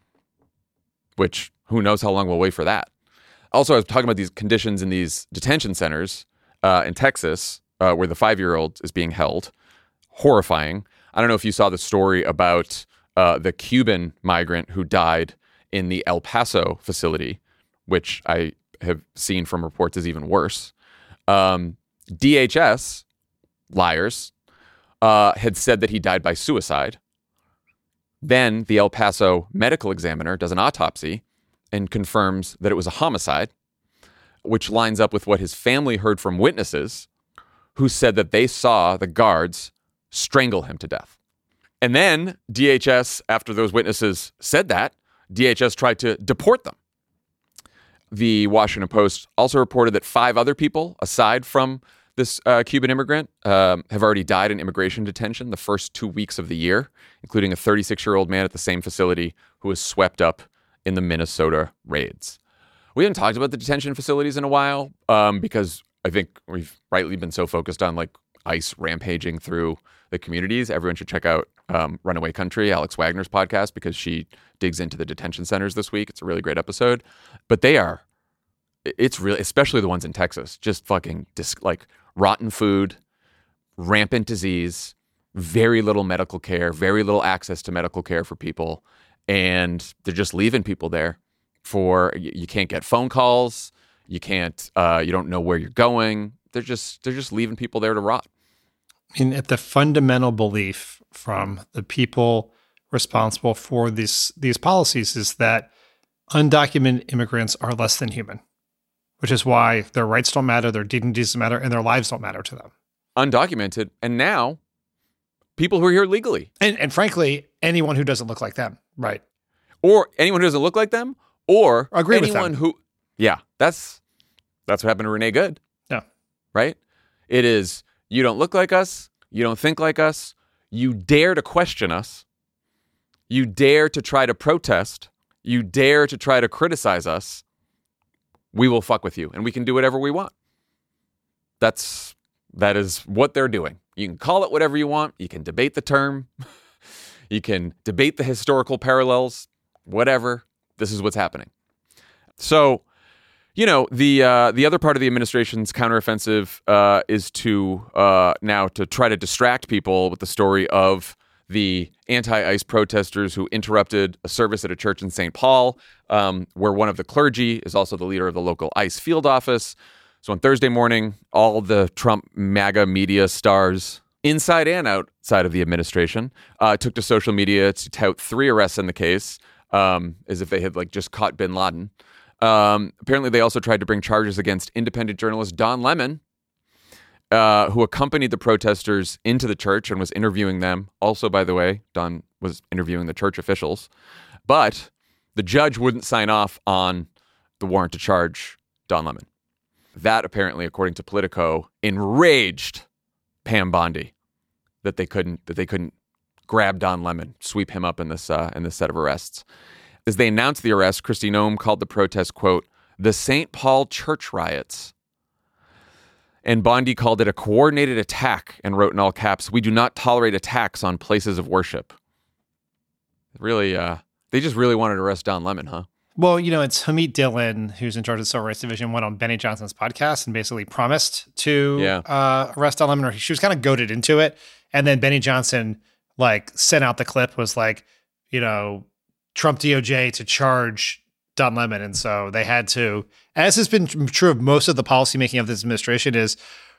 Which, who knows how long we'll wait for that. Also, I was talking about these conditions in these detention centers in Texas where the 5-year-old is being held. Horrifying. I don't know if you saw the story about the Cuban migrant who died in the El Paso facility, which I have seen from reports is even worse. DHS, liars, had said that he died by suicide. Then the El Paso medical examiner does an autopsy and confirms that it was a homicide, which lines up with what his family heard from witnesses who said that they saw the guards strangle him to death. And then DHS, after those witnesses said that, DHS tried to deport them. The Washington Post also reported that 5 other people, aside from this Cuban immigrant, have already died in immigration detention the first 2 weeks of the year, including a 36-year-old man at the same facility who was swept up in the Minnesota raids. We haven't talked about the detention facilities in a while because I think we've rightly been so focused on like ICE rampaging through the communities. Everyone should check out Runaway Country, Alex Wagner's podcast, because she digs into the detention centers this week. It's a really great episode. But it's really, especially the ones in Texas, just fucking like rotten food, rampant disease, very little medical care, very little access to medical care for people. And they're just leaving people there for, you can't get phone calls. You can't, you don't know where you're going. They're just leaving people there to rot. I mean, at the fundamental belief from the people responsible for these policies is that undocumented immigrants are less than human, which is why their rights don't matter, their dignities don't matter, and their lives don't matter to them. Undocumented, and now people who are here legally. And frankly, anyone who doesn't look like them, right? Or anyone who doesn't look like them, or agree with anyone them. who, yeah, that's what happened to Renee Good. Yeah. Right? It is, you don't look like us, you don't think like us, you dare to question us, you dare to try to protest, you dare to try to criticize us, we will fuck with you, and we can do whatever we want. That is what they're doing. You can call it whatever you want, you can debate the term, you can debate the historical parallels, whatever. This is what's happening. So, the other part of the administration's counteroffensive is to now to try to distract people with the story of the anti-ICE protesters who interrupted a service at a church in St. Paul, where one of the clergy is also the leader of the local ICE field office. So on Thursday morning, all the Trump MAGA media stars inside and outside of the administration took to social media to tout 3 arrests in the case, as if they had just caught bin Laden. Apparently, they also tried to bring charges against independent journalist Don Lemon, who accompanied the protesters into the church and was interviewing them. Also, by the way, Don was interviewing the church officials. But the judge wouldn't sign off on the warrant to charge Don Lemon. That apparently, according to Politico, enraged Pam Bondi that they couldn't grab Don Lemon, sweep him up in this set of arrests. As they announced the arrest, Kristi Noem called the protest, quote, the St. Paul church riots. And Bondi called it a coordinated attack and wrote in all caps, we do not tolerate attacks on places of worship. Really, they just really wanted to arrest Don Lemon, huh? Well, it's Hamid Dillon, who's in charge of the Civil Rights Division, went on Benny Johnson's podcast and basically promised to arrest Don Lemon, or she was kind of goaded into it. And then Benny Johnson, sent out the clip, was Trump DOJ to charge Don Lemon. And so they had to, as has been true of most of the policymaking of this administration, is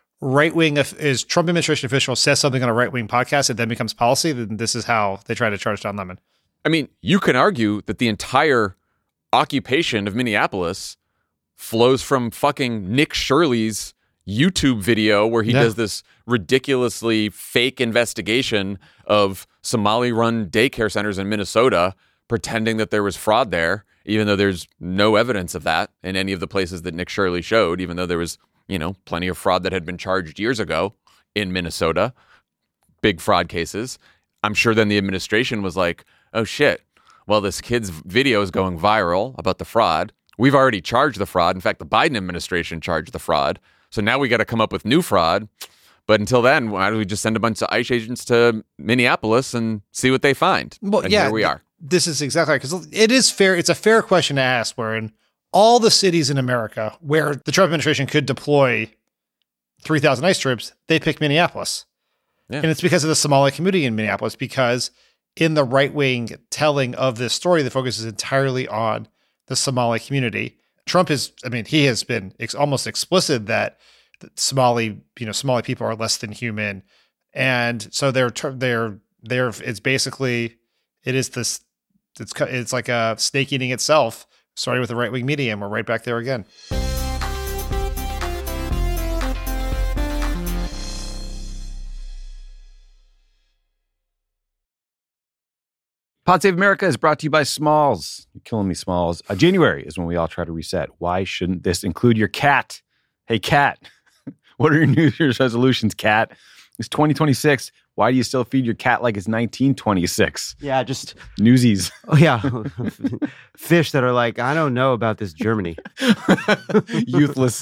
Trump administration official says something on a right-wing podcast, it then becomes policy, then this is how they try to charge Don Lemon. I mean, you can argue that the entire occupation of Minneapolis flows from fucking Nick Shirley's YouTube video where he does this ridiculously fake investigation of Somali-run daycare centers in Minnesota, pretending that there was fraud there, even though there's no evidence of that in any of the places that Nick Shirley showed, even though there was, plenty of fraud that had been charged years ago in Minnesota, big fraud cases. I'm sure then the administration was like, oh shit, well, this kid's video is going viral about the fraud. We've already charged the fraud. In fact, the Biden administration charged the fraud. So now we got to come up with new fraud. But until then, why don't we just send a bunch of ICE agents to Minneapolis and see what they find? Well, and here we are. This is exactly right, because it is fair. It's a fair question to ask, where in all the cities in America where the Trump administration could deploy 3,000 ICE troops, they pick Minneapolis. Yeah. And it's because of the Somali community in Minneapolis, because in the right-wing telling of this story, the focus is entirely on the Somali community. Trump he has been almost explicit that Somali people are less than human. And so it's basically, it's like a snake eating itself, starting with the right-wing media, and we're right back there again. Pod Save America is brought to you by Smalls. You're killing me, Smalls. January is when we all try to reset. Why shouldn't this include your cat? Hey, cat. What are your New Year's resolutions, cat? It's 2026. Why do you still feed your cat like it's 1926? Yeah, just... Newsies. Oh, yeah. Fish that are like, I don't know about this Germany. Youthless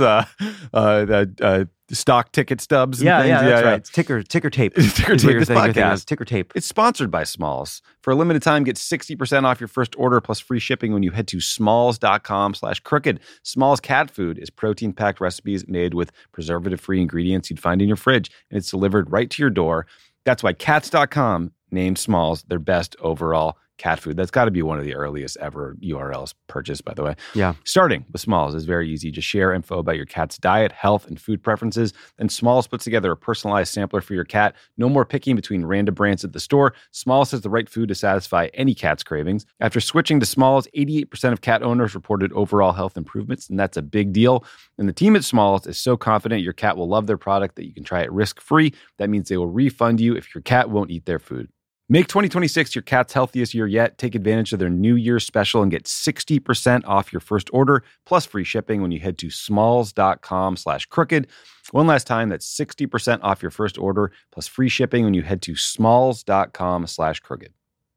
stock ticket stubs. Yeah, that's right. It's ticker tape. Ticker tape, this podcast. Ticker tape. It's sponsored by Smalls. For a limited time, get 60% off your first order plus free shipping when you head to smalls.com/crooked. Smalls cat food is protein-packed recipes made with preservative-free ingredients you'd find in your fridge, and it's delivered right to your door. That's why Cats.com named Smalls their best overall cat food. That's got to be one of the earliest ever URLs purchased, by the way. Yeah. Starting with Smalls is very easy. Just share info about your cat's diet, health, and food preferences. Then Smalls puts together a personalized sampler for your cat. No more picking between random brands at the store. Smalls has the right food to satisfy any cat's cravings. After switching to Smalls, 88% of cat owners reported overall health improvements, and that's a big deal. And the team at Smalls is so confident your cat will love their product that you can try it risk-free. That means they will refund you if your cat won't eat their food. Make 2026 your cat's healthiest year yet. Take advantage of their New Year's special and get 60% off your first order plus free shipping when you head to smalls.com/crooked. One last time, that's 60% off your first order plus free shipping when you head to smalls.com/crooked.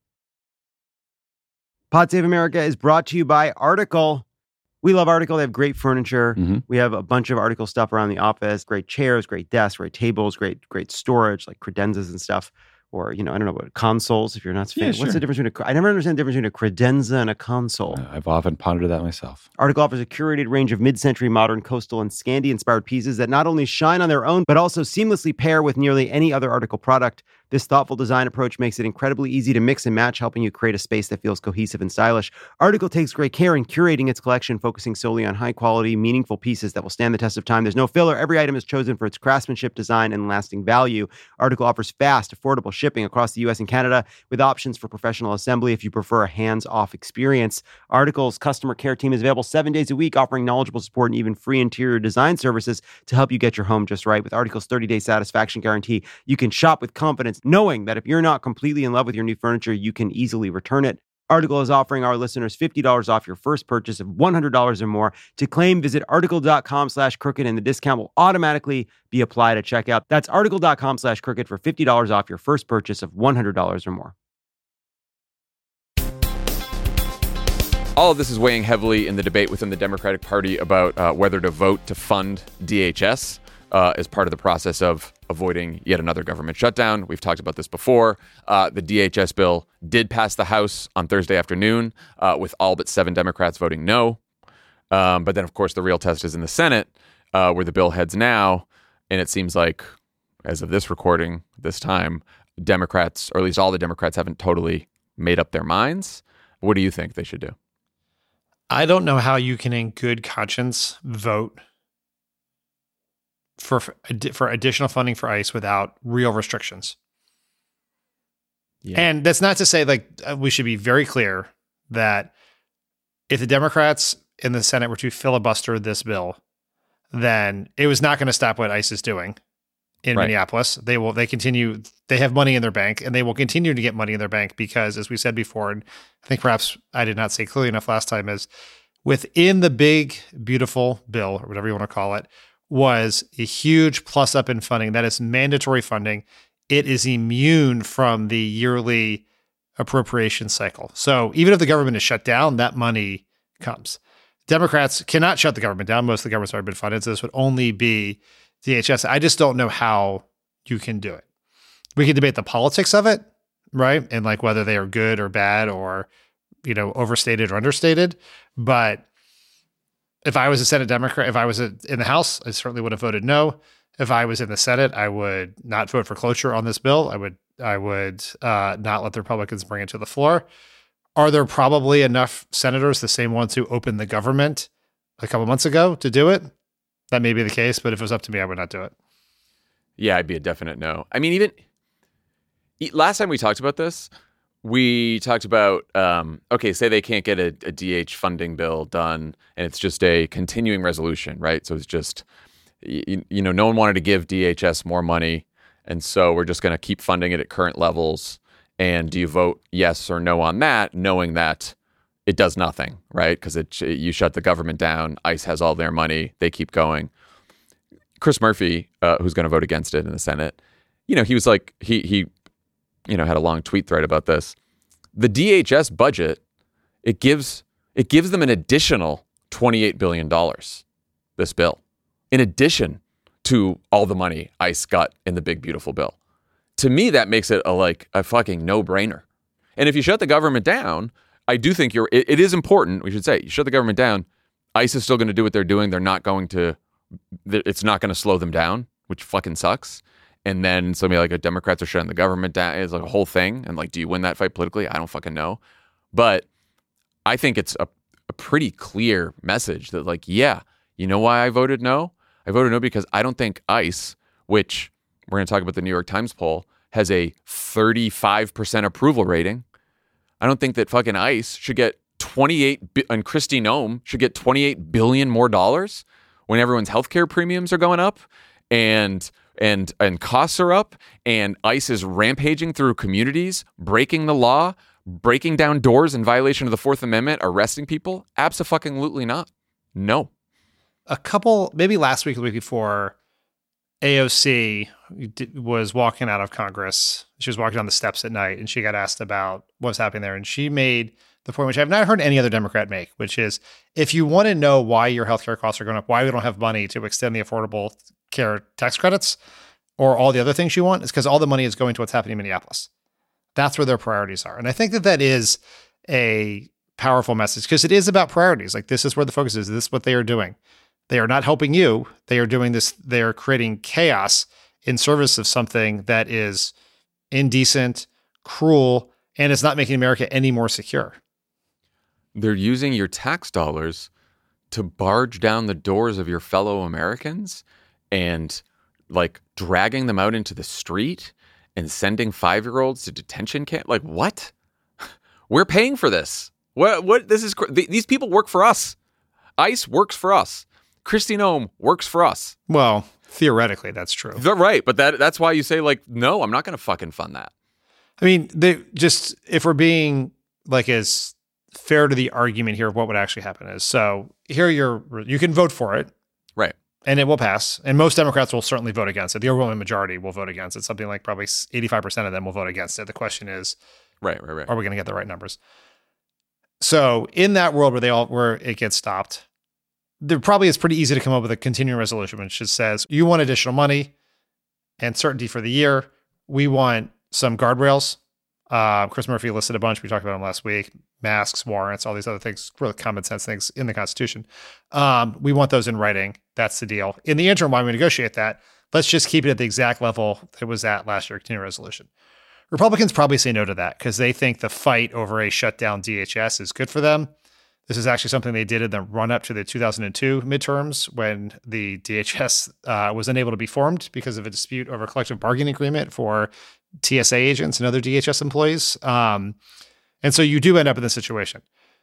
Pod Save America is brought to you by Article. We love Article. They have great furniture. Mm-hmm. We have a bunch of Article stuff around the office. Great chairs, great desks, great tables, great storage, like credenzas and stuff. Or, I don't know what consoles, if you're not familiar. Yeah, What's the difference between I never understand the difference between a credenza and a console. I've often pondered that myself. Article offers a curated range of mid-century modern, coastal, and Scandi-inspired pieces that not only shine on their own, but also seamlessly pair with nearly any other Article product. This thoughtful design approach makes it incredibly easy to mix and match, helping you create a space that feels cohesive and stylish. Article takes great care in curating its collection, focusing solely on high-quality, meaningful pieces that will stand the test of time. There's no filler. Every item is chosen for its craftsmanship, design, and lasting value. Article offers fast, affordable shipping across the U.S. and Canada, with options for professional assembly if you prefer a hands-off experience. Article's customer care team is available 7 days a week, offering knowledgeable support and even free interior design services to help you get your home just right. With Article's 30-day satisfaction guarantee, you can shop with confidence, knowing that if you're not completely in love with your new furniture, you can easily return it. Article is offering our listeners $50 off your first purchase of $100 or more. To claim, visit article.com/crooked, and the discount will automatically be applied at checkout. That's article.com/crooked for $50 off your first purchase of $100 or more. All of this is weighing heavily in the debate within the Democratic Party about whether to vote to fund DHS as part of the process of avoiding yet another government shutdown. We've talked about this before. The DHS bill did pass the House on Thursday afternoon with all but 7 Democrats voting no. But then, of course, the real test is in the Senate, where the bill heads now. And it seems like, as of this recording, this time, Democrats, or at least all the Democrats, haven't totally made up their minds. What do you think they should do? I don't know how you can, in good conscience, vote for additional funding for ICE without real restrictions. Yeah. And that's not to say, we should be very clear that if the Democrats in the Senate were to filibuster this bill, then it was not going to stop what ICE is doing in Minneapolis. They have money in their bank, and they will continue to get money in their bank because, as we said before, and I think perhaps I did not say clearly enough last time, is within the big, beautiful bill, or whatever you want to call it, was a huge plus up in funding. That is mandatory funding. It is immune from the yearly appropriation cycle. So even if the government is shut down, that money comes. Democrats cannot shut the government down. Most of the government's already been funded, so this would only be DHS. I just don't know how you can do it. We can debate the politics of it, right? And whether they are good or bad or, overstated or understated. But if I was a Senate Democrat, if I was in the House, I certainly would have voted no. If I was in the Senate, I would not vote for cloture on this bill. I would not let the Republicans bring it to the floor. Are there probably enough senators, the same ones who opened the government a couple months ago, to do it? That may be the case, but if it was up to me, I would not do it. Yeah, I'd be a definite no. I mean, even last time we talked about this, we talked about, say they can't get a DH funding bill done, and it's just a continuing resolution, right? So it's just, no one wanted to give DHS more money, and so we're just going to keep funding it at current levels. And do you vote yes or no on that, knowing that it does nothing, right? Because you shut the government down, ICE has all their money, they keep going. Chris Murphy, who's going to vote against it in the Senate, he was like, he had a long tweet thread about this. The DHS budget, it gives them an additional $28 billion, this bill, in addition to all the money ICE got in the big, beautiful bill. To me, that makes it a fucking no-brainer. And if you shut the government down, I do think it is important, we should say, you shut the government down, ICE is still going to do what they're doing. They're not going to, it's not going to slow them down, which fucking sucks. And then somebody like Democrats are shutting the government down. It's a whole thing. And do you win that fight politically? I don't fucking know. But I think it's a pretty clear message that yeah, you know why I voted no? I voted no because I don't think ICE, which we're going to talk about the New York Times poll, has a 35% approval rating. I don't think that fucking ICE should get and Kristi Noem should get $28 billion more dollars when everyone's healthcare premiums are going up and costs are up, and ICE is rampaging through communities, breaking the law, breaking down doors in violation of the Fourth Amendment, arresting people. Abso-fucking-lutely not. No. Maybe last week or the week before, AOC was walking out of Congress. She was walking down the steps at night, and she got asked about what's happening there. And she made the point, which I've not heard any other Democrat make, which is, if you want to know why your healthcare costs are going up, why we don't have money to extend the Affordable Care tax credits or all the other things you want, is because all the money is going to what's happening in Minneapolis. That's where their priorities are. And I think that is a powerful message, because it is about priorities. This is where the focus is. This is what they are doing. They are not helping you. They are doing this. They are creating chaos in service of something that is indecent, cruel, and it's not making America any more secure. They're using your tax dollars to barge down the doors of your fellow Americans and like dragging them out into the street and sending 5-year-olds to detention camp. Like, what? We're paying for this. What? This is these people work for us. ICE works for us. Kristi Noem works for us. Well, theoretically, that's true. Right, but that's why you say, like, no, I'm not going to fucking fund that. I mean, if we're being like as fair to the argument here of what would actually happen is, so here you can vote for it. Right. And it will pass. And most Democrats will certainly vote against it. The overwhelming majority will vote against it. Something like probably 85% of them will vote against it. The question is, right. Are we going to get the right numbers? So in that world where it gets stopped, there probably is pretty easy to come up with a continuing resolution, which just says, you want additional money and certainty for the year. We want some guardrails. Chris Murphy listed a bunch. We talked about them last week. Masks, warrants, all these other things, really common sense things in the Constitution. We want those in writing. That's the deal. In the interim, while we negotiate that, let's just keep it at the exact level it was at last year, continuing resolution. Republicans probably say no to that because they think the fight over a shutdown DHS is good for them. This is actually something they did in the run-up to the 2002 midterms when the DHS was unable to be formed because of a dispute over a collective bargaining agreement for TSA agents and other DHS employees. And so you do end up in this situation.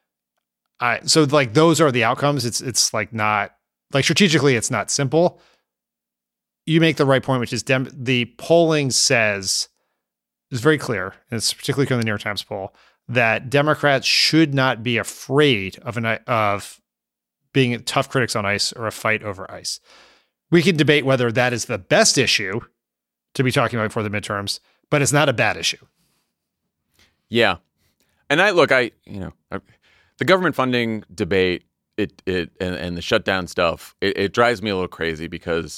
So like those are the outcomes. It's like not like strategically, it's not simple. You make the right point, which is the polling says it's very clear, and it's particularly clear in the New York Times poll, that Democrats should not be afraid of being tough critics on ICE or a fight over ICE. We can debate whether that is the best issue to be talking about before the midterms, but it's not a bad issue. Yeah. And the government funding debate, and the shutdown stuff, it drives me a little crazy because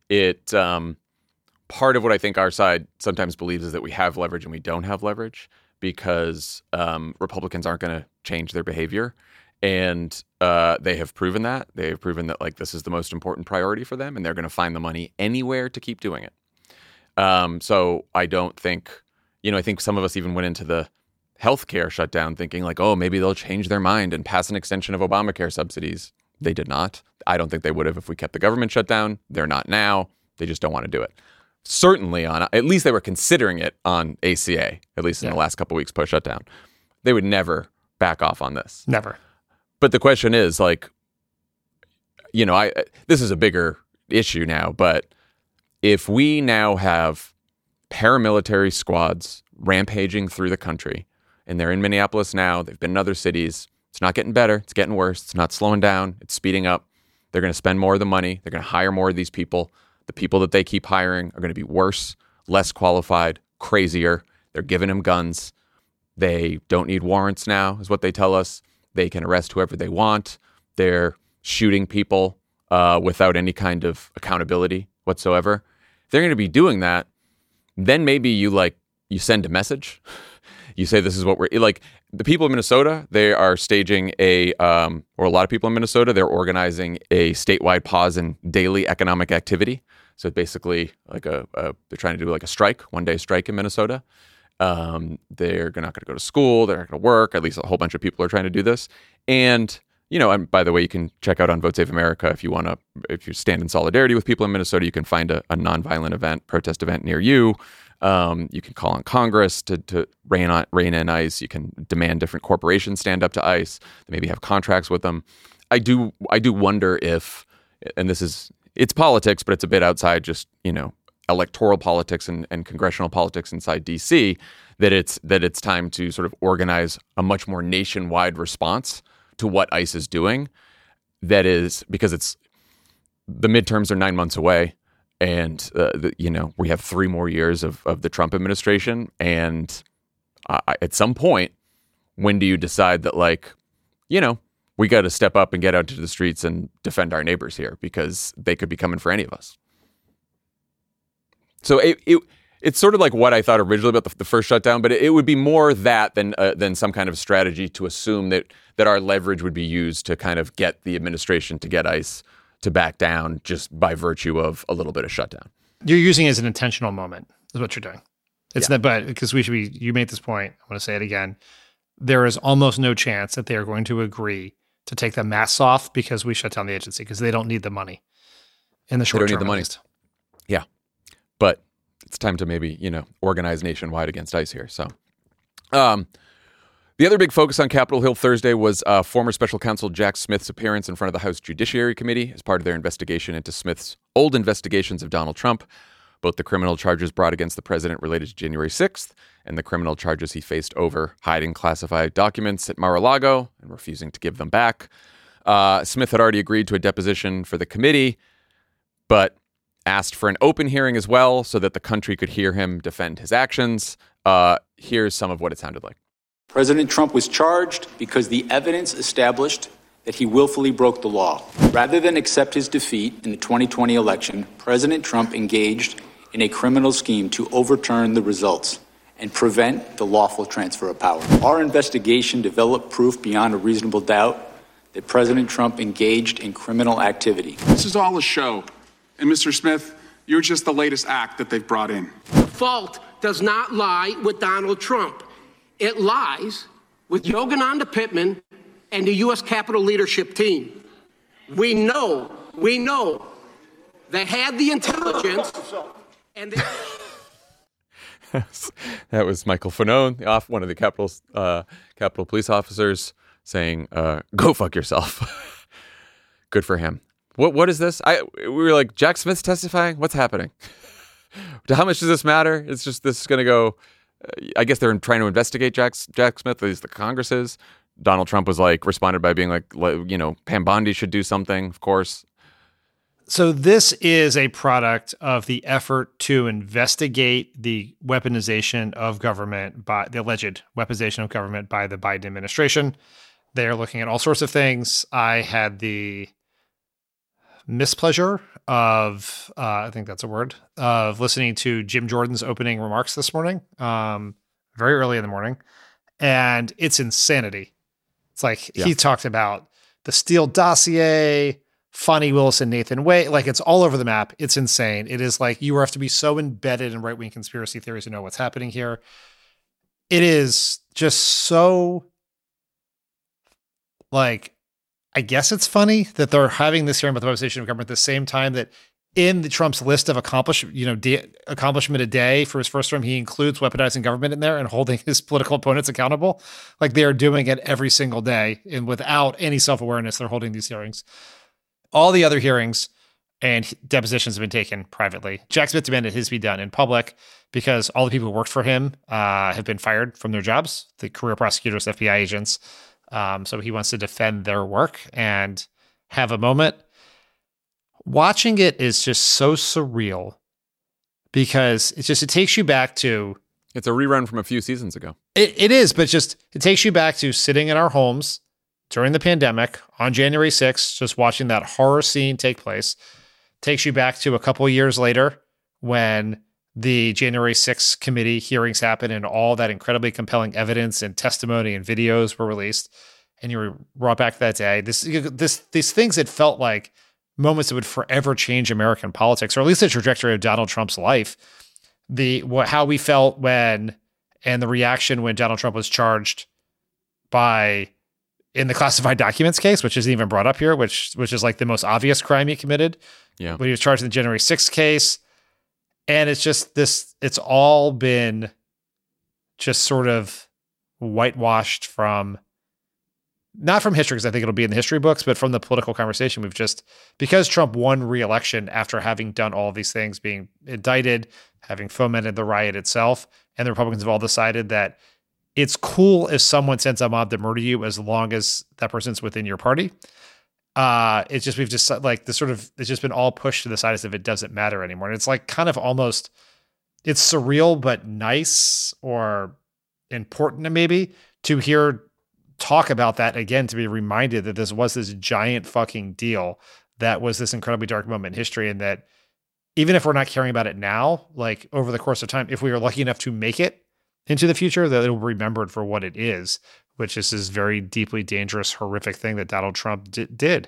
part of what I think our side sometimes believes is that we have leverage and we don't have leverage because Republicans aren't going to change their behavior. And they have proven that. They have proven that like this is the most important priority for them and they're going to find the money anywhere to keep doing it. So I don't think, I think some of us even went into the healthcare shutdown thinking like, oh, maybe they'll change their mind and pass an extension of Obamacare subsidies. They did not. I don't think they would have if we kept the government shut down. They're not now. They just don't want to do it. Certainly at least they were considering it on ACA, at least in the last couple of weeks post-shutdown. They would never back off on this. Never. But the question is like, this is a bigger issue now, but if we now have paramilitary squads rampaging through the country, and they're in Minneapolis now, they've been in other cities, it's not getting better, it's getting worse, it's not slowing down, it's speeding up. They're going to spend more of the money, they're going to hire more of these people. The people that they keep hiring are going to be worse, less qualified, crazier. They're giving them guns. They don't need warrants now, is what they tell us. They can arrest whoever they want. They're shooting people without any kind of accountability whatsoever. If they're going to be doing that, then maybe you send a message. You say this is what we're like. The people of Minnesota, they are staging or a lot of people in Minnesota, they're organizing a statewide pause in daily economic activity. So basically, like they're trying to do like a strike, 1-day strike in Minnesota. They're not going to go to school. They're not going to work. At least a whole bunch of people are trying to do this. And and by the way, you can check out on Vote Save America if you stand in solidarity with people in Minnesota. You can find a nonviolent protest event near you. You can call on Congress to rein in ICE. You can demand different corporations stand up to ICE. They maybe have contracts with them. I do wonder if, and it's politics, but it's a bit outside just electoral politics and congressional politics inside DC, that it's time to sort of organize a much more nationwide response to what ICE is doing. That is because the midterms are 9 months away. And, we have 3 more years of the Trump administration. And at some point, when do you decide that, we got to step up and get out to the streets and defend our neighbors here because they could be coming for any of us? So it's sort of like what I thought originally about the first shutdown, but it would be more that than some kind of strategy to assume that our leverage would be used to kind of get the administration to get ICE to back down just by virtue of a little bit of shutdown. You're using it as an intentional moment, is what you're doing. It's not, but because you made this point, I want to say it again. There is almost no chance that they are going to agree to take the masks off because we shut down the agency because they don't need the money in the short term. They don't need the money. Yeah. But it's time to maybe, organize nationwide against ICE here. So, the other big focus on Capitol Hill Thursday was former special counsel Jack Smith's appearance in front of the House Judiciary Committee as part of their investigation into Smith's old investigations of Donald Trump, both the criminal charges brought against the president related to January 6th and the criminal charges he faced over hiding classified documents at Mar-a-Lago and refusing to give them back. Smith had already agreed to a deposition for the committee, but asked for an open hearing as well so that the country could hear him defend his actions. Here's some of what it sounded like. President Trump was charged because the evidence established that he willfully broke the law. Rather than accept his defeat in the 2020 election, President Trump engaged in a criminal scheme to overturn the results and prevent the lawful transfer of power. Our investigation developed proof beyond a reasonable doubt that President Trump engaged in criminal activity. This is all a show. And Mr. Smith, you're just the latest act that they've brought in. The fault does not lie with Donald Trump. It lies with Yogananda Pittman and the U.S. Capitol leadership team. We know they had the intelligence and they... That was Michael Fanone, one of the Capitol police officers, saying, go fuck yourself. Good for him. What is this? We were like, Jack Smith's testifying? What's happening? How much does this matter? It's just this is going to go... I guess they're trying to investigate Jack Smith, at least the Congress is. Donald Trump was responded by being Pam Bondi should do something, of course. So this is a product of the effort to investigate the weaponization of government by the alleged weaponization of government by the Biden administration. They're looking at all sorts of things. I had the mispleasure of, I think that's a word, of listening to Jim Jordan's opening remarks this morning, very early in the morning. And it's insanity. It's like he talked about the Steele dossier, Fonnie Willis and Nathan Wade. Like it's all over the map. It's insane. It is like you have to be so embedded in right-wing conspiracy theories to know what's happening here. It is just so I guess it's funny that they're having this hearing about the weaponization of government at the same time that in the Trump's list of accomplishment a day for his first term, he includes weaponizing government in there and holding his political opponents accountable. Like they are doing it every single day, and without any self-awareness, they're holding these hearings. All the other hearings and depositions have been taken privately. Jack Smith demanded his be done in public because all the people who worked for him have been fired from their jobs, the career prosecutors, FBI agents. So he wants to defend their work and have a moment. Watching it is just so surreal because it takes you back to... It's a rerun from a few seasons ago. It is, but it takes you back to sitting in our homes during the pandemic on January 6th, just watching that horror scene take place. Takes you back to a couple years later when the January 6th committee hearings happened and all that incredibly compelling evidence and testimony and videos were released. And you were brought back that day. These things that felt like moments that would forever change American politics, or at least the trajectory of Donald Trump's life. How we felt when, and the reaction when Donald Trump was charged in the classified documents case, which isn't even brought up here, which is like the most obvious crime he committed. Yeah. When he was charged in the January 6th case. And it's just it's all been just sort of whitewashed not from history, because I think it'll be in the history books, but from the political conversation. Because Trump won re-election after having done all of these things, being indicted, having fomented the riot itself, and the Republicans have all decided that it's cool if someone sends a mob to murder you as long as that person's within your party. It's just, it's just been all pushed to the side as if it doesn't matter anymore. And it's like kind of almost, it's surreal, but nice or important maybe to hear talk about that again, to be reminded that this was this giant fucking deal that was this incredibly dark moment in history. And that even if we're not caring about it now, like over the course of time, if we are lucky enough to make it into the future, that it'll be remembered for what it is, which is this very deeply dangerous, horrific thing that Donald Trump did.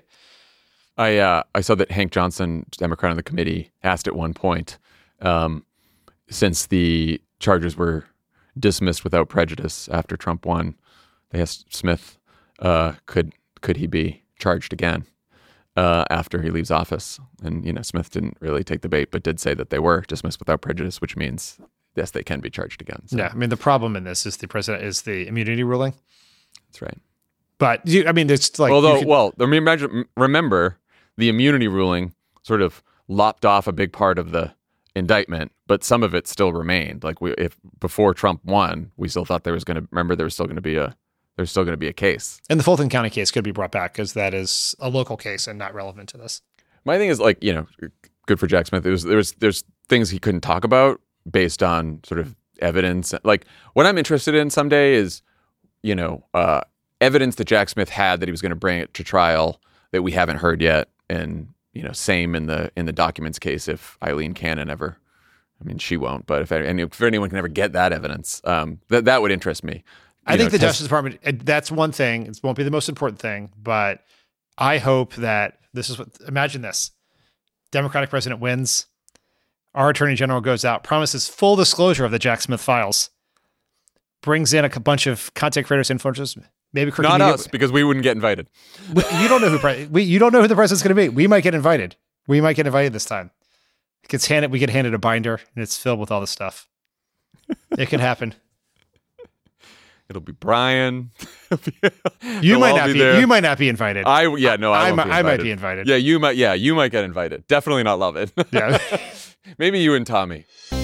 I saw that Hank Johnson, Democrat on the committee, asked at one point, since the charges were dismissed without prejudice after Trump won. They asked Smith, could he be charged again after he leaves office? And, Smith didn't really take the bait, but did say that they were dismissed without prejudice, which means, yes, they can be charged again. So. Yeah, I mean, the problem in this is the immunity ruling. That's right. But, it's like... remember, the immunity ruling sort of lopped off a big part of the indictment, but some of it still remained. Like if before Trump won, we still thought there was still going to be a case. And the Fulton County case could be brought back because that is a local case and not relevant to this. My thing is good for Jack Smith. There's things he couldn't talk about based on sort of evidence. Like what I'm interested in someday is, evidence that Jack Smith had that he was going to bring it to trial that we haven't heard yet. And, same in the documents case if Eileen Cannon ever, she won't, but if anyone can ever get that evidence, that would interest me. I think the Justice Department, that's one thing. It won't be the most important thing, but I hope that imagine this. Democratic president wins. Our attorney general goes out, promises full disclosure of the Jack Smith files, brings in a bunch of content creators, influencers, maybe not us because we wouldn't get invited. You don't know you don't know who the president's going to be. We might get invited. We might get invited this time. We get handed a binder and it's filled with all this stuff. It could happen. It'll be Brian. You might not be invited. I won't be invited. I might be invited. Yeah, you might get invited. Definitely not love it. Yeah. Maybe you and Tommy.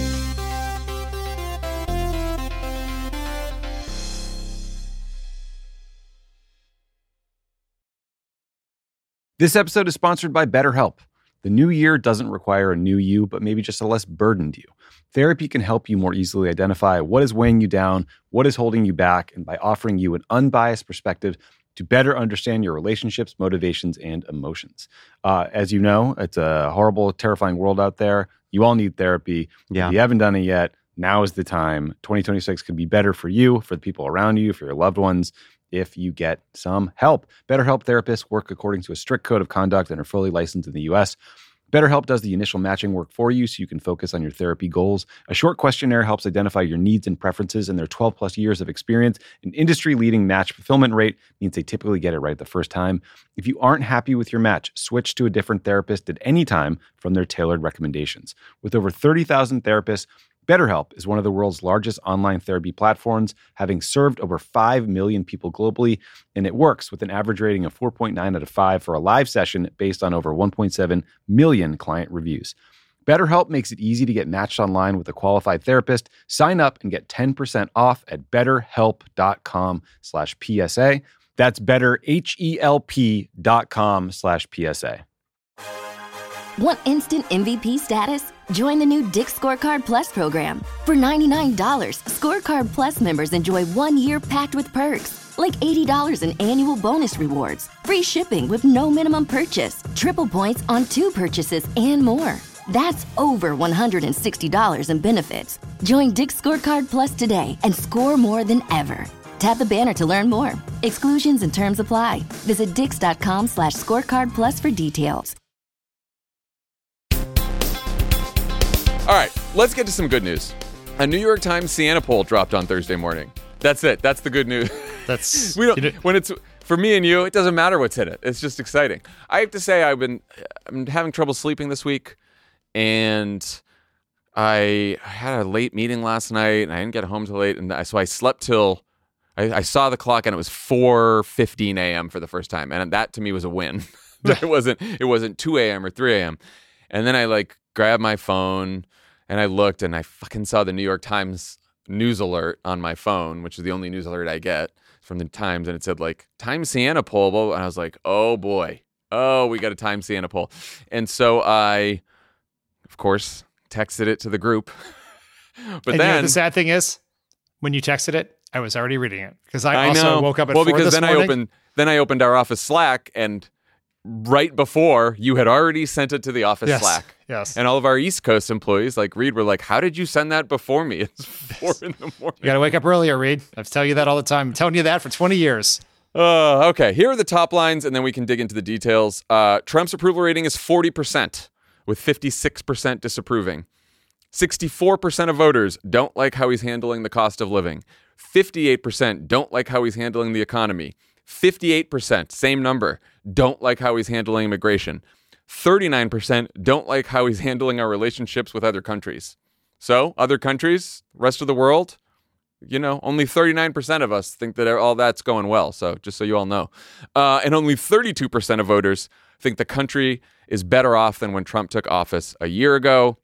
This episode is sponsored by BetterHelp. The new year doesn't require a new you, but maybe just a less burdened you. Therapy can help you more easily identify what is weighing you down, what is holding you back, and by offering you an unbiased perspective to better understand your relationships, motivations, and emotions. As you know, it's a horrible, terrifying world out there. You all need therapy. Yeah. If you haven't done it yet, now is the time. 2026 could be better for you, for the people around you, for your loved ones, if you get some help. BetterHelp therapists work according to a strict code of conduct and are fully licensed in the U.S. BetterHelp does the initial matching work for you so you can focus on your therapy goals. A short questionnaire helps identify your needs and preferences, and their 12-plus years of experience and industry-leading match fulfillment rate means they typically get it right the first time. If you aren't happy with your match, switch to a different therapist at any time from their tailored recommendations. With over 30,000 therapists, BetterHelp is one of the world's largest online therapy platforms, having served over 5 million people globally, and it works with an average rating of 4.9 out of 5 for a live session based on over 1.7 million client reviews. BetterHelp makes it easy to get matched online with a qualified therapist. Sign up and get 10% off at betterhelp.com/PSA. That's betterhelp.com/PSA. Want instant MVP status? Join the new Dick's Scorecard Plus program. For $99, Scorecard Plus members enjoy 1 year packed with perks, like $80 in annual bonus rewards, free shipping with no minimum purchase, triple points on 2 purchases, and more. That's over $160 in benefits. Join Dick's Scorecard Plus today and score more than ever. Tap the banner to learn more. Exclusions and terms apply. Visit dix.com/scorecard plus for details. All right, let's get to some good news. A New York Times Siena poll dropped on Thursday morning. That's it. That's the good news. That's when it's for me and you, it doesn't matter what's in it. It's just exciting. I have to say I'm having trouble sleeping this week, and I had a late meeting last night, and I didn't get home till late, and so I slept till I saw the clock, and it was 4:15 a.m. for the first time, and that to me was a win. It wasn't 2 a.m. or 3 a.m. And then I grabbed my phone and I looked and I fucking saw the New York Times news alert on my phone, which is the only news alert I get from the Times. And it said Times Siena poll. And I was like, oh boy. Oh, we got a Times Siena poll. And so I, of course, texted it to the group. But then the sad thing is when you texted it, I was already reading it because I also woke up at 4 because this morning. I opened our office Slack, and right before you had already sent it to the office Slack. Yes. And all of our East Coast employees Reed were like, how did you send that before me? It's 4 in the morning. You got to wake up earlier, Reed. I tell you that all the time. I'm telling you that for 20 years. Okay. Here are the top lines, and then we can dig into the details. Trump's approval rating is 40%, with 56% disapproving. 64% of voters don't like how he's handling the cost of living. 58% don't like how he's handling the economy. 58%, same number, don't like how he's handling immigration. 39% don't like how he's handling our relationships with other countries. So, other countries, rest of the world, only 39% of us think that all that's going well. So, just so you all know. And only 32% of voters think the country is better off than when Trump took office a year ago.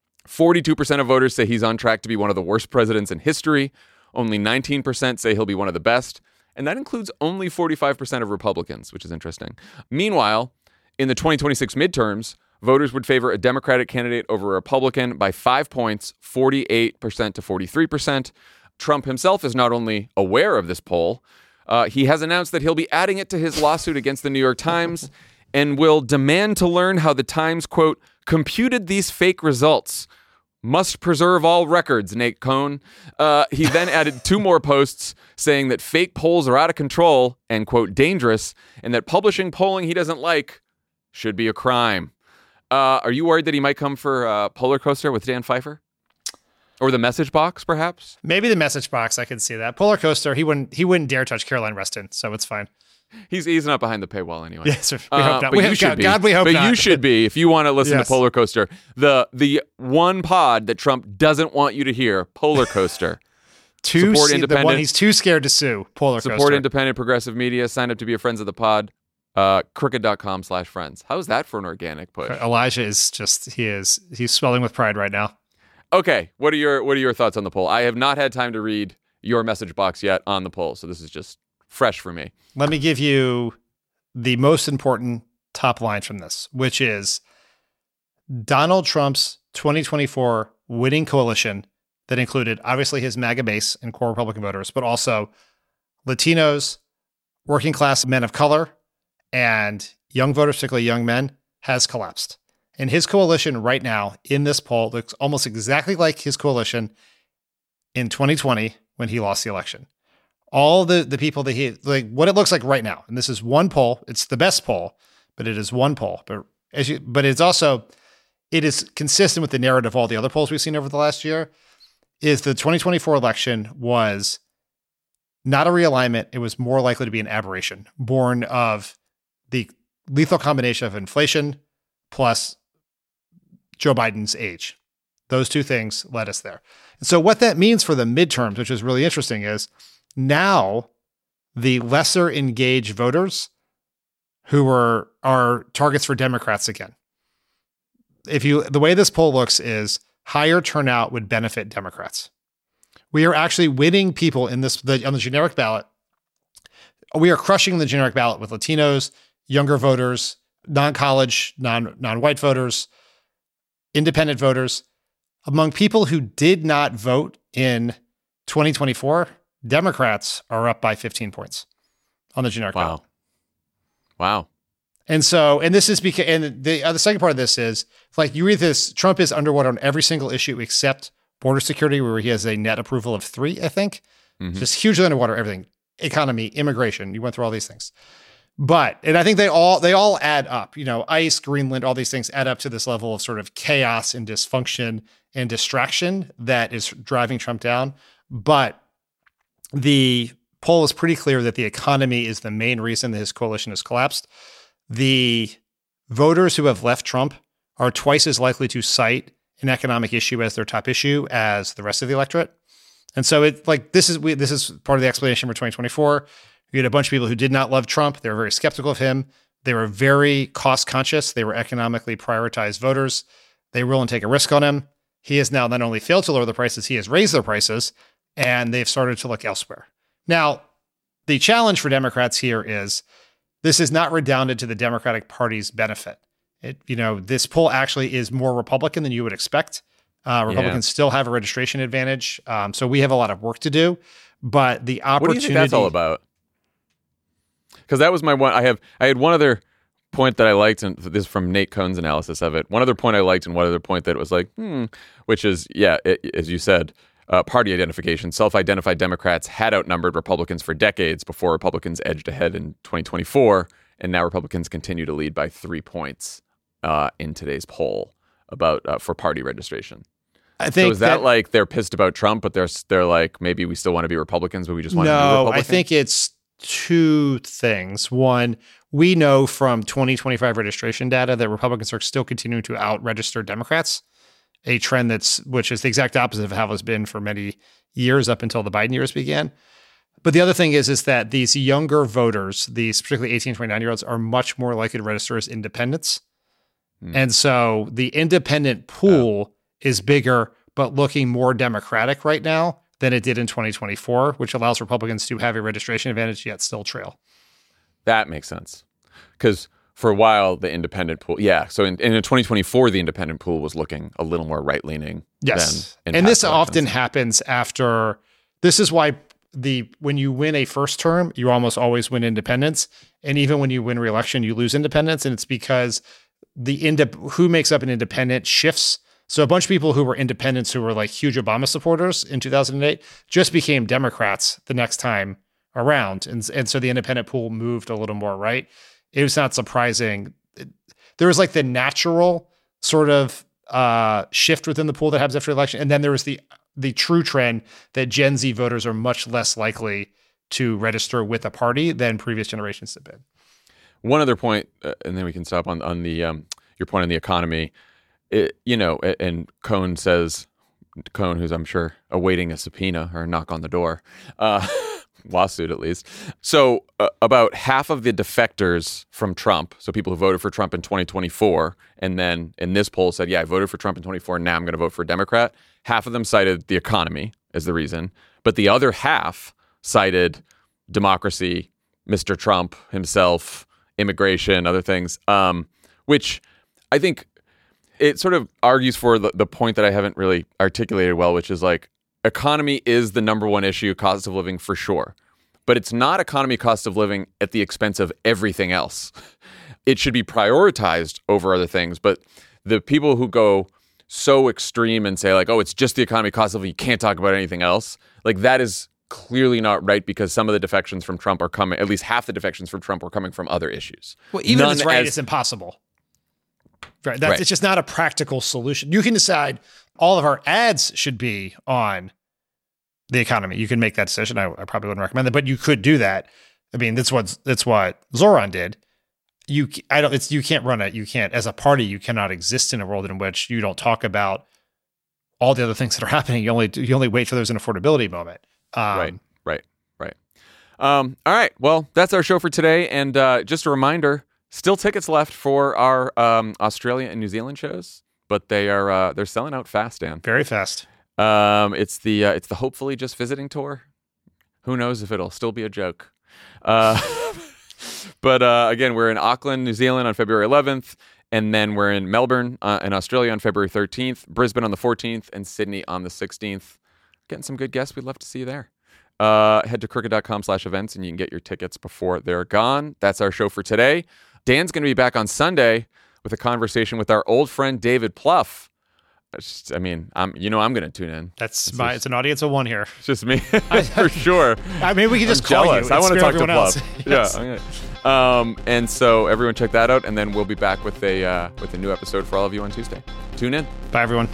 42% of voters say he's on track to be one of the worst presidents in history. Only 19% say he'll be one of the best. And that includes only 45% of Republicans, which is interesting. Meanwhile, in the 2026 midterms, voters would favor a Democratic candidate over a Republican by 5 points, 48% to 43%. Trump himself is not only aware of this poll, he has announced that he'll be adding it to his lawsuit against the New York Times and will demand to learn how the Times, quote, computed these fake results. Must preserve all records, Nate Cohn. He then added 2 more posts saying that fake polls are out of control and, quote, dangerous, and that publishing polling he doesn't like should be a crime. Are you worried that he might come for Polar Coaster with Dan Pfeiffer? Or the message box, perhaps? Maybe the message box. I could see that. Polar Coaster, he wouldn't dare touch Caroline Reston, so it's fine. He's not behind the paywall anyway. Yes, we hope not. But you should be. God, we hope but not. You should be if you want to listen Yes. to Polar Coaster. The one pod that Trump doesn't want you to hear, Polar Coaster. Support independent. The one he's too scared to sue. Polar Support Coaster. independent progressive media. Sign up to be a Friends of the Pod. Crooked.com/friends. How's that for an organic push? Elijah is just he's swelling with pride right now. Okay, what are your thoughts on the poll? I have not had time to read your message box yet on the poll, so this is just fresh for me. Let me give you the most important top line from this, which is Donald Trump's 2024 winning coalition that included obviously his MAGA base and core Republican voters, but also Latinos, working class men of color, and young voters, particularly young men, has collapsed. And his coalition right now in this poll looks almost exactly like his coalition in 2020 when he lost the election. All the people that he, like what it looks like right now. And this is one poll. It's the best poll, but it is one poll. But it's also, it is consistent with the narrative of all the other polls we've seen over the last year, is the 2024 election was not a realignment. It was more likely to be an aberration born of the lethal combination of inflation plus Joe Biden's age. Those two things led us there. And so what that means for the midterms, which is really interesting, is now the lesser engaged voters who are targets for Democrats again. The way this poll looks is higher turnout would benefit Democrats. We are actually winning people in on the generic ballot. We are crushing the generic ballot with Latinos, younger voters, non-college, non-white voters, independent voters. Among people who did not vote in 2024, Democrats are up by 15 points on the generic ballot. Wow. And this is because, and the second part of this is, like, you read this, Trump is underwater on every single issue except border security, where he has a net approval of 3, I think. Mm-hmm. Just hugely underwater, everything. Economy, immigration, you went through all these things. And I think they all add up, ICE, Greenland, all these things add up to this level of sort of chaos and dysfunction and distraction that is driving Trump down. But the poll is pretty clear that the economy is the main reason that his coalition has collapsed. The voters who have left Trump are twice as likely to cite an economic issue as their top issue as the rest of the electorate. And so this is part of the explanation for 2024. You had a bunch of people who did not love Trump. They were very skeptical of him. They were very cost conscious. They were economically prioritized voters. They were willing to take a risk on him. He has now not only failed to lower the prices, he has raised their prices, and they've started to look elsewhere. Now, the challenge for Democrats here is this is not redounded to the Democratic Party's benefit. This poll actually is more Republican than you would expect. Republicans still have a registration advantage. So we have a lot of work to do, but the opportunity. What do you think that's all about? Because that was my one. I had one other point that I liked, and this is from Nate Cohn's analysis of it. One other point I liked, and one other point that was like, which is, as you said, party identification. Self-identified Democrats had outnumbered Republicans for decades before Republicans edged ahead in 2024, and now Republicans continue to lead by 3 points in today's poll for party registration. I think so is that like they're pissed about Trump, but they're like, maybe we still want to be Republicans, but we just want to be Republicans? No, I think it's two things. One, we know from 2025 registration data that Republicans are still continuing to out-register Democrats, a trend which is the exact opposite of how it's been for many years up until the Biden years began. But the other thing is that these younger voters, these particularly 18 to 29-year-olds, are much more likely to register as independents. And so the independent pool is bigger, but looking more Democratic right now than it did in 2024, which allows Republicans to have a registration advantage yet still trail. That makes sense. Because for a while, the independent pool, so in 2024, the independent pool was looking a little more right-leaning. Yes. Than in and past this elections. often happens after, this is why when you win a first term, you almost always win independents. And even when you win re-election, you lose independents. And it's because who makes up an independent shifts. So a bunch of people who were independents who were like huge Obama supporters in 2008 just became Democrats the next time around. And so the independent pool moved a little more right. It was not surprising. There was like the natural sort of shift within the pool that happens after the election. And then there was the true trend that Gen Z voters are much less likely to register with a party than previous generations have been. One other point, and then we can stop on the your point on the economy. And Cohn, who's I'm sure awaiting a subpoena or a knock on the door, lawsuit at least. So about half of the defectors from Trump, so people who voted for Trump in 2024, and then in this poll said, I voted for Trump in 2024, now I'm going to vote for a Democrat. Half of them cited the economy as the reason, but the other half cited democracy, Mr. Trump himself, immigration, other things, which I think it sort of argues for the point that I haven't really articulated well, which is like economy is the number one issue, cost of living for sure. But it's not economy, cost of living at the expense of everything else. It should be prioritized over other things. But the people who go so extreme and say like, oh, it's just the economy, cost of living, you can't talk about anything else. Like that is clearly not right because some of the defections from Trump are coming, at least half the defections from Trump are coming from other issues. Well, even if it's right, it's impossible. Right. It's just not a practical solution. You can decide all of our ads should be on the economy. You can make that decision. I probably wouldn't recommend that, but you could do that. I mean, that's what Zoran did. You can't run it. You can't, as a party, you cannot exist in a world in which you don't talk about all the other things that are happening. You only wait for there's an affordability moment. Right. All right. Well, that's our show for today. And just a reminder, still tickets left for our Australia and New Zealand shows, but they're selling out fast, Dan. Very fast. It's the hopefully just visiting tour. Who knows if it'll still be a joke. But again, we're in Auckland, New Zealand on February 11th, and then we're in Melbourne in Australia on February 13th, Brisbane on the 14th, and Sydney on the 16th. Getting some good guests. We'd love to see you there. Head to crooked.com/events and you can get your tickets before they're gone. That's our show for today. Dan's going to be back on Sunday with a conversation with our old friend David Plouffe. I'm going to tune in. It's an audience of one here. It's just me, for sure. I mean, we can just call jealous. you. I want to talk to else. Plouffe. Yes. Yeah. And so everyone check that out, and then we'll be back with a new episode for all of you on Tuesday. Tune in. Bye, everyone.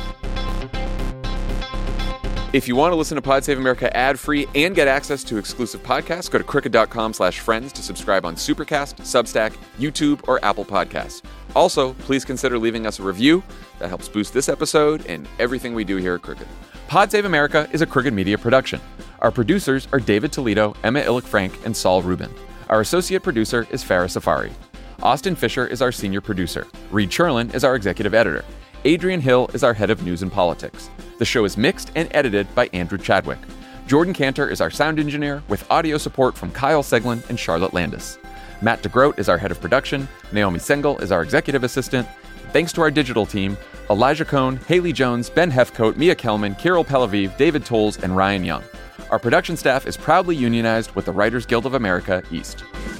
If you want to listen to Pod Save America ad-free and get access to exclusive podcasts, go to crooked.com/friends to subscribe on Supercast, Substack, YouTube, or Apple Podcasts. Also, please consider leaving us a review. That helps boost this episode and everything we do here at Crooked. Pod Save America is a Crooked Media production. Our producers are David Toledo, Emma Illick-Frank, and Saul Rubin. Our associate producer is Farah Safari. Austin Fisher is our senior producer. Reed Cherlin is our executive editor. Adrian Hill is our head of news and politics. The show is mixed and edited by Andrew Chadwick. Jordan Cantor is our sound engineer, with audio support from Kyle Seglin and Charlotte Landis. Matt DeGroat is our head of production. Naomi Sengel is our executive assistant. Thanks to our digital team, Elijah Cohn, Haley Jones, Ben Hefcoat, Mia Kelman, Kirill Pelaviv, David Tolles, and Ryan Young. Our production staff is proudly unionized with the Writers Guild of America East.